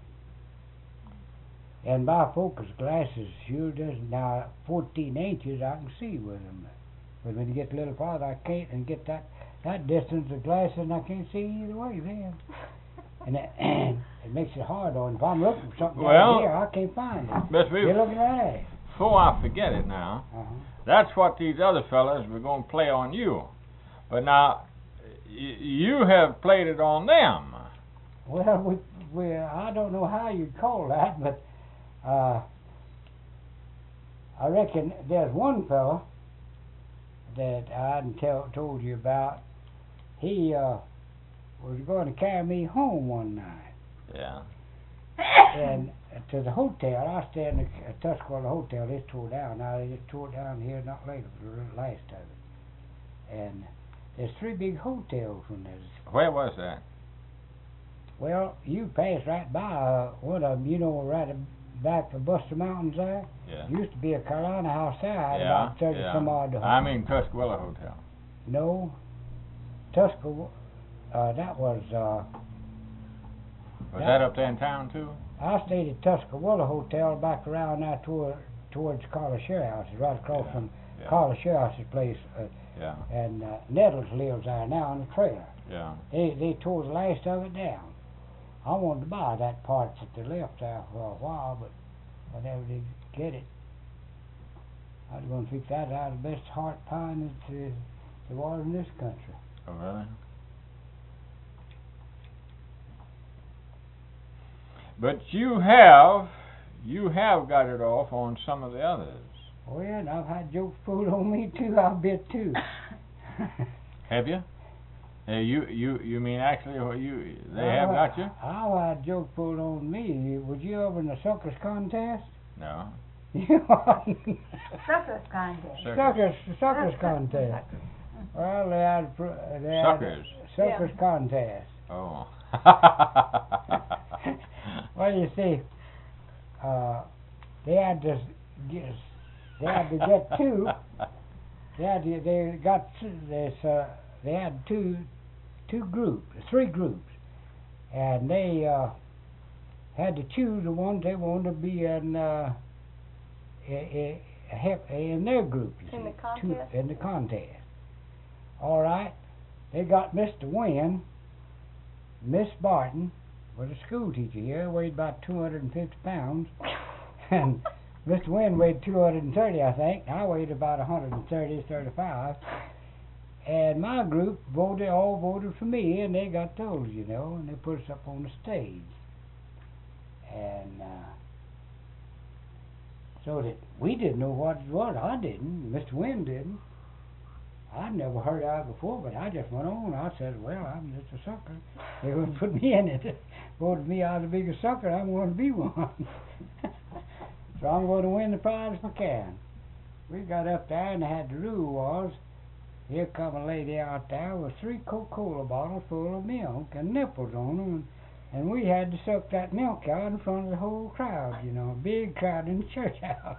And bifocals glasses sure does. Now, fourteen inches I can see with them. But when you get a little farther, I can't. And get that, that distance of glasses, and I can't see either way then. And that, it makes it hard on. If I'm looking for something Well, down here, I can't find it. Mister You're Weaver, looking right at it. before I forget it now, Uh-huh. that's what these other fellas were going to play on you. But now, y- you have played it on them. Well, we, we, I don't know how you'd call that, but uh, I reckon there's one fella that I hadn't tell, told you about. He uh, was going to carry me home one night. Yeah. And to the hotel, I stayed in the uh, Tuscarora Hotel. It's tore down. Now they just tore it down here not later, but the last of it. And there's three big hotels in there. Where was that? Well, you pass right by uh, one of them, you know, right back of Buster Mountains there. Yeah. Used to be a Carolina House there, Yeah, about thirty yeah. some odd. I mean Tuscarora Hotel. No, Tuscarora. Uh, that was. Uh, Was that, that up there in town too? I stayed at Tuscarora Hotel back around there toward towards Carla Sherhouse, right across Yeah, from yeah. Carla Sherhouse's place. Uh, Yeah. and uh, Nettles lives there now in the trailer. Yeah. They they tore the last of it down. I wanted to buy that part that they left there for a while, but I never did get it. I was going to fix that out of the best heart pine that uh, there was in this country. Oh, really? But you have, you have got it off on some of the others. Oh yeah, and I've had jokes pulled on me too. I bet too. Have you? Uh, you, you, you mean actually, what you, they have I've- got you? I've had jokes pulled on me. Was you ever in the suckers contest? No. You wasn't. Suckers contest. Suckers. Suckers, suckers contest. Well, they had, pr- they had Suckers. suckers Yeah. contest. Oh. Well, you see, uh, they had to get, they had to get two. They had to, they got two- this. Uh, they had two, two groups, three groups, and they uh, had to choose the ones they wanted to be in. Uh, i- i- in their group, you In see, the contest? Two, in the contest. All right, they got Mister Wynn, Miss Barton was a school teacher here, weighed about two hundred and fifty pounds, and Mister Wynn weighed two hundred and thirty, I think. I weighed about one hundred and thirty, thirty-five. And my group voted, all voted for me, and they got those, you know, and they put us up on the stage. And uh, so that we didn't know what it was. I didn't. Mister Wynn didn't. I'd never heard of it before, but I just went on. I said, well, I'm just a sucker. They wouldn't put me in it. Voted me I was the biggest sucker. I'm going to be one. So I'm going to win the prize if I can. We got up there, and they had the rule was, here come a lady out there with three Coca-Cola bottles full of milk and nipples on them, and, and we had to suck that milk out in front of the whole crowd, you know, a big crowd in the church house.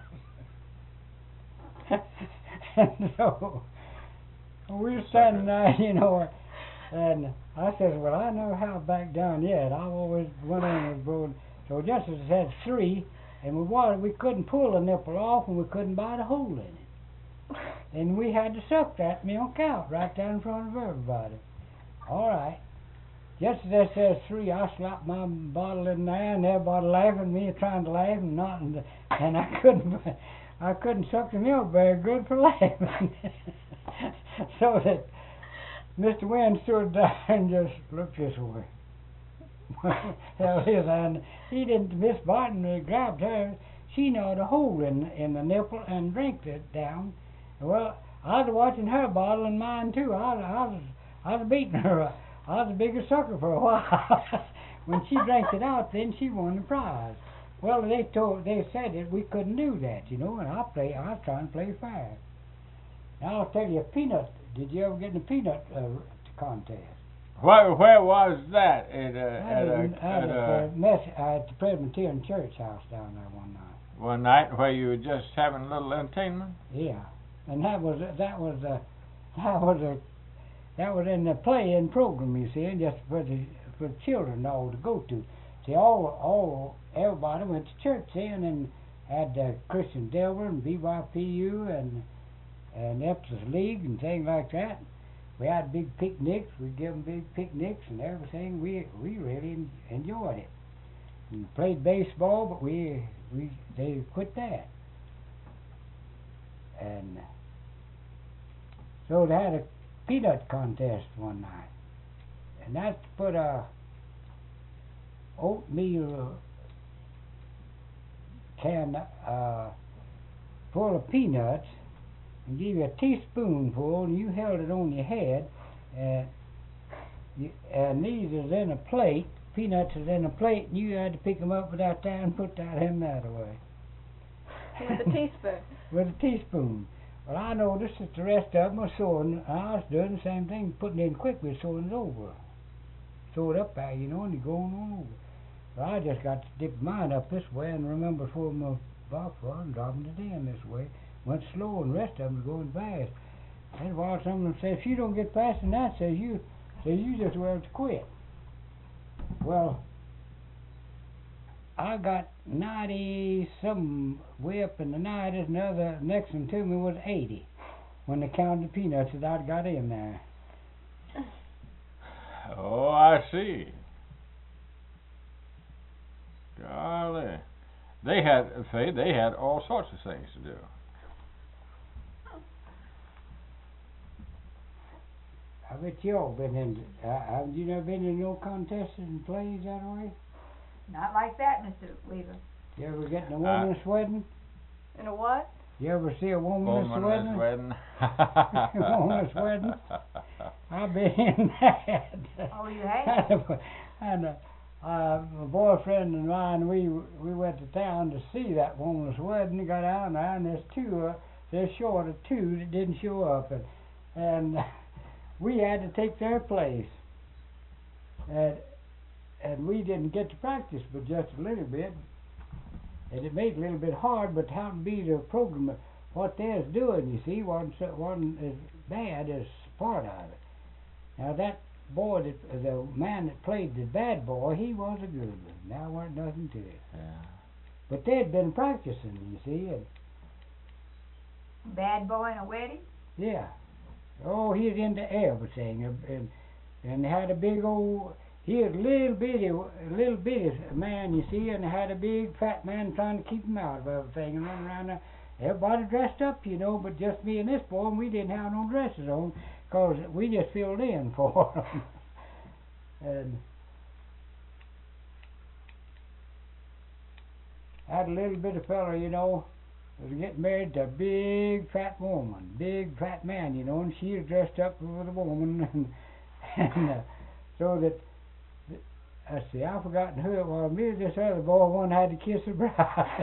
And so we were standing there, you know, and I said, well, I never have back down yet. I've always went on with broad. So just as it had three, and we wanted, we couldn't pull the nipple off, and we couldn't bite a hole in it. And we had to suck that milk out right there in front of everybody. All right. Just as I said three, I slapped my bottle in there, and everybody laughing, me trying to laugh and not, and, and I couldn't, I couldn't suck the milk very good for laughing. So that Mister Wynn stood there and just looked this way. Hell, his and he didn't. Miss Barton uh, grabbed her. She gnawed a hole in in the nipple and drank it down. Well, I was watching her bottle and mine too. I, I was I was beating her. I was the biggest sucker for a while. When she drank it out, then she won the prize. Well, they told they said that we couldn't do that, you know, and I play. I was trying to play fair. Now I'll tell you, a peanut. Did you ever get in a peanut uh, contest? Where, where was that? At a, I at didn't- a, I at was a, at, mess, at the Presbyterian Church House down there one night. one night where you were just having a little entertainment? Yeah, and that was that was a that was a that was in the play-in program, you see, and just for the for children all to go to. See, all all everybody went to church then, and had uh, Christian Delver and B Y P U and and Epsom League and things like that. We had big picnics. We give them big picnics and everything. We we really en- enjoyed it. And played baseball, but we we they quit that. And so they had a peanut contest one night, and that's to put a oatmeal can uh, full of peanuts and give you a teaspoonful, and you held it on your head, and you, and these is in a plate, peanuts was in a plate, and you had to pick 'em up without that and put that him that away. With a teaspoon. With a teaspoon. Well, I noticed that the rest of 'em were sewing. I was doing the same thing, putting it in quick, but sewing it over. Sew it up there, you know, and you're going on over. Well, I just got to dip mine up this way and remember where my box was and dropping it in this way. Went slow, and the rest of 'em was going fast. And while some of them said, if you don't get faster than that, says you, says you just well to quit. Well, I got ninety some way up in the nineties, and the other next one to me was eighty when they counted the peanuts that I'd got in there. Oh, I see. Golly. They had, Faye, they had all sorts of things to do. I bet you all been in, uh, have you never been in no contests and plays that way? Not like that, Mister Weaver. You ever get in a woman Uh, sweating? In a what? You ever see a woman Woman sweating? is wedding. Woman is wedding. I've been in that. Oh, you have? And uh, uh, my boyfriend and mine, we we went to town to see that woman's wedding. Got out there, and there's two, uh, there's short of two that didn't show up, and and we had to take their place. And and we didn't get to practice, but just a little bit. And it made it a little bit hard, but how to be the program, what they was doing, you see, wasn't, so- wasn't as bad as part of it. Now that boy, that, the man that played the bad boy, he was a good one. Now wasn't nothing to it. Yeah. But they'd been practicing, you see, and Bad boy in a wedding? yeah. Oh, he was into everything, and and, and had a big old. He was a little bitty, a little bitty man, you see, and had a big fat man trying to keep him out of everything and running around there. Everybody dressed up, you know, but just me and this boy, and we didn't have no dresses on, because we just filled in for them. And had a little bitty fella, you know, was getting married to a big fat woman, big fat man, you know, and she was dressed up as a woman, and, and uh, so that. I see, I've forgotten who it was. Me and this other boy, one had to kiss the bride.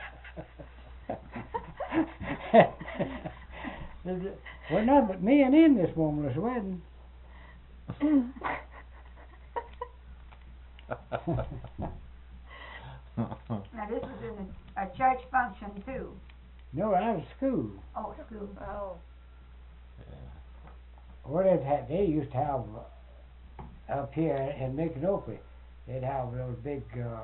Well, nothing but me and him this woman's wedding. Now, this was in a, a church function, too. No, that was school. Oh, school. Oh. What it had, they used to have uh, up here in Micanopy, they'd have those big uh,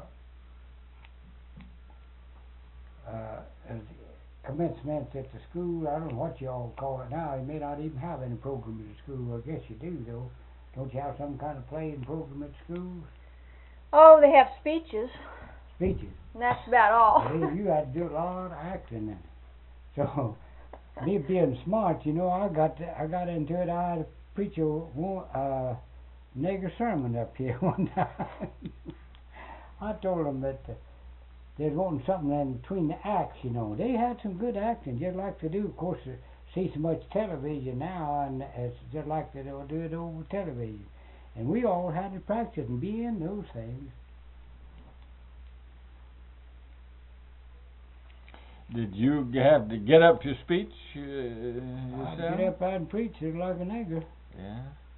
uh, commencements at the school. I don't know what you all call it now. You may not even have any program at the school. I guess you do, though. Don't you have some kind of playing program at school? Oh, they have speeches, Speeches. and that's about all. Well, you had to do a lot of acting then. So, me being smart, you know, I got to, I got into it. I had to preach a wo- uh, nigger sermon up here one time. I told them that uh, they was wanting something in between the acts, you know. They had some good acting, just like they do. Of course, they see so much television now, and it's just like they do it over television. And we all had to practice and be in those things. Did you have to get up to speech uh, I'd yourself? get up there and preach just like a nigger. Yeah.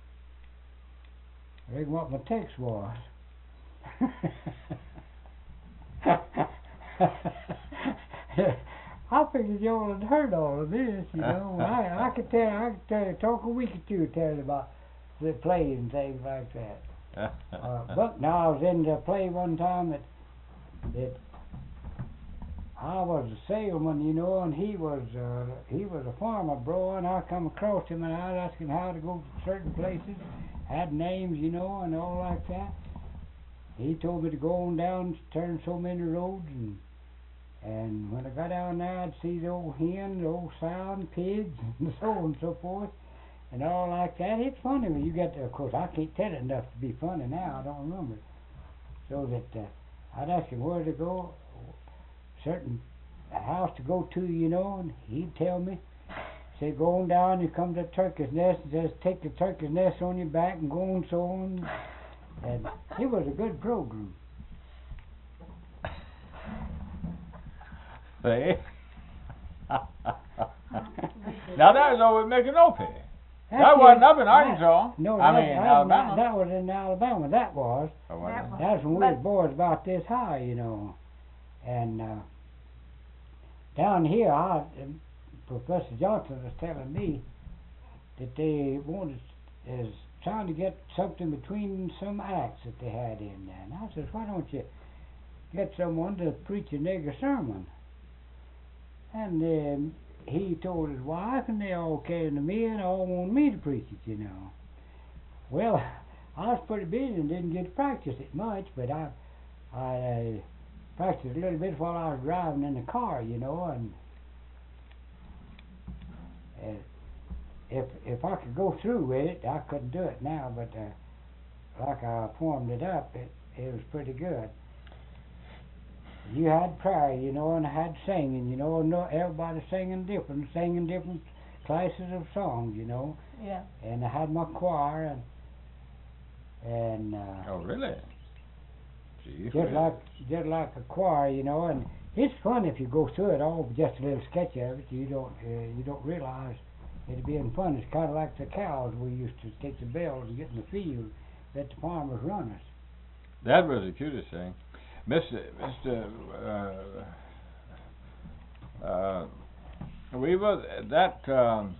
I reckon what my text was. I figured y'all had heard all of this, you know. I I could tell I could tell you talk a week or two tell you about the plays and things like that. Uh, but now I was in the play one time that that I was a salesman, you know, and he was uh, he was a farmer, bro, and I come across him and I was asking how to go to certain places, had names, you know, and all like that. He told me to go on down, turn so many roads, and and when I got down there, I'd see the old hen, the old sow, and pigs, and so on and so forth, and all like that. It's funny when you get there. Of course, I can't tell it enough to be funny now. I don't remember. So that uh, I'd ask him where to go, certain house to go to, you know, and he'd tell me. Say, go on down, you come to the turkey's nest, and just take the turkey's nest on your back and go on so on. And it was a good program. See? Now that was over at Micanopy. That's That wasn't it. up in That- Arkansas. No, I that, mean, that, Alabama. That was in Alabama. That was. Oh, was That it? was- That's when we But- was boys about this high, you know. And uh, down here, I, um, Professor Johnson was telling me that they wanted is trying to get something between some acts that they had in there. And I said, why don't you get someone to preach a nigger sermon? And um, he told his wife, and they all came to me and all wanted me to preach it, you know. Well, I was pretty busy and didn't get to practice it much, but I I uh, practiced a little bit while I was driving in the car, you know, and uh, if if I could go through with it, I couldn't do it now, but uh, like I formed it up, it, it was pretty good. You had prayer, you know, and I had singing, you know, and no, everybody singing different, singing different classes of songs, you know, Yeah. and I had my choir, and and uh, Oh, really? Gee, just really? like just like a choir, you know, and it's fun if you go through it all. Just a little sketch of it, you don't uh, you don't realize it being fun. It's kind of like the cows we used to take the bells and get in the field, let the farmers run us. That was the cutest thing. Mister Mister Uh, uh, Weaver, that, um,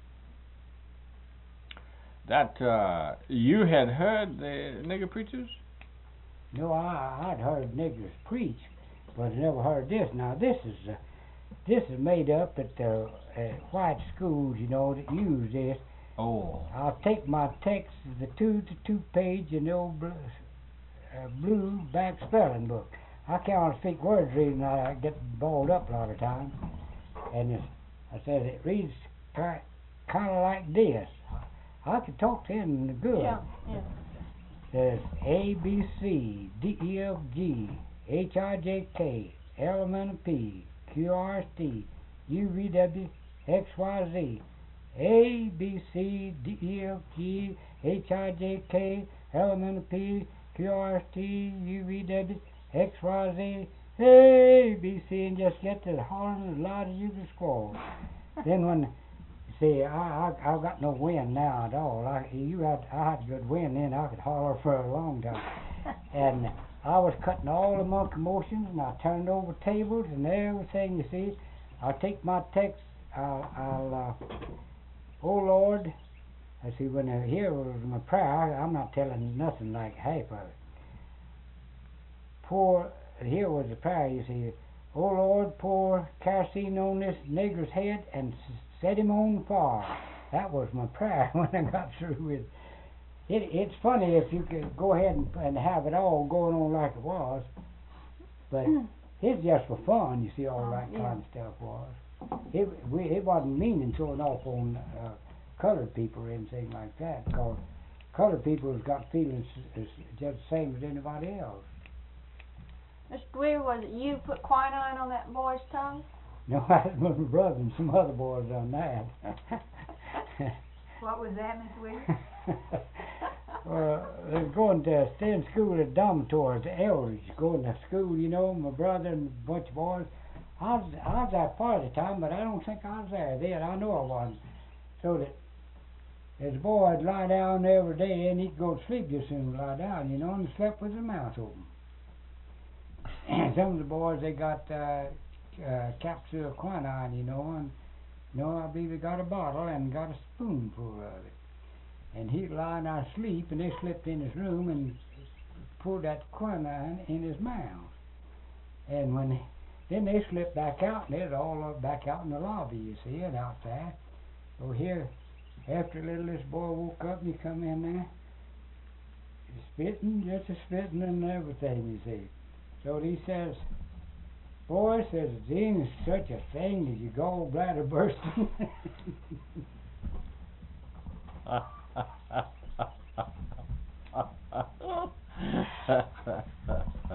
that, uh, you had heard the nigger preachers? No, I I'd heard niggers preach, but I never heard this. Now this is uh, this is made up at the uh, white schools, you know, that use this. Oh. I'll take my text, the two to two page, and the old blue, uh, blue back spelling book. I can't speak words reading. I get balled up a lot of times, and it's, I said it reads kind of like this. I could talk to him good. Yeah. Yeah. There's A, B, C, D, E, F, G, H, I, J, K, L, M, N, P, Q, R, S, T, U, V, W, X, Y, Z. A, B, C, D, E, F, G, H, I, J, K, L, M, N, P, Q, R, S, T, U, V, W, X, Y, Z. A, B, C, and just get to hollering as loud as you can squall. Then when See, I, I I've got no wind now at all. I you had I had good wind then. I could holler for a long time. And I was cutting all the monkey motions, and I turned over tables and everything. You see, I'll take my text. I'll, I'll uh, oh Lord, I see when I, here was my prayer. I, I'm not telling nothing like half of it. Pour here was the prayer. You see, oh Lord, pour kerosene on this nigger's head and s- set him on fire. That was my prayer when I got through with it. It's funny if you could go ahead and, and have it all going on like it was, but it's just for fun. You see, all Oh, that yeah. kind of stuff was. It we, it wasn't meaning throwing off on uh, colored people or anything like that, because colored people has got feelings as, just the same as anybody else. Mister Weir, was it you put quinine on that boy's tongue? No, I my brother and some other boys done that. What was that, Miss Williams? Well, they was going to stay in school at dormitories, the elders going to school, you know, my brother and a bunch of boys. I was, I was there part of the time, but I don't think I was there then. I know I wasn't. So that his boy would lie down every day and he'd go to sleep just soon as he lie down, you know, and he slept with his mouth open. Some of the boys, they got uh, uh, capsule of quinine, you know, and you know, I believe they got a bottle and got a spoonful of it. And he'd lie down asleep, and they slipped in his room and poured that quinine in his mouth. And when they, then they slipped back out, and they'd all up back out in the lobby, you see, and out there. So here, after a little, this boy woke up and he come in there, spitting, just a spitting and everything, you see. So he says, boy, says, there is such a thing as your gallbladder bursting.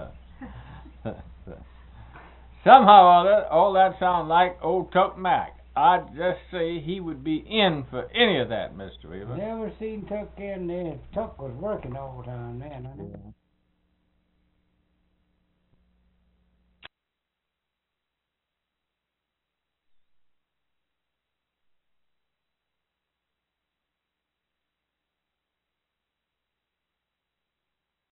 Somehow all that, all that sounds like old Tuck Mac. I'd just say he would be in for any of that, Mister Weaver. Never seen Tuck in there. Tuck was working all the time then. Huh?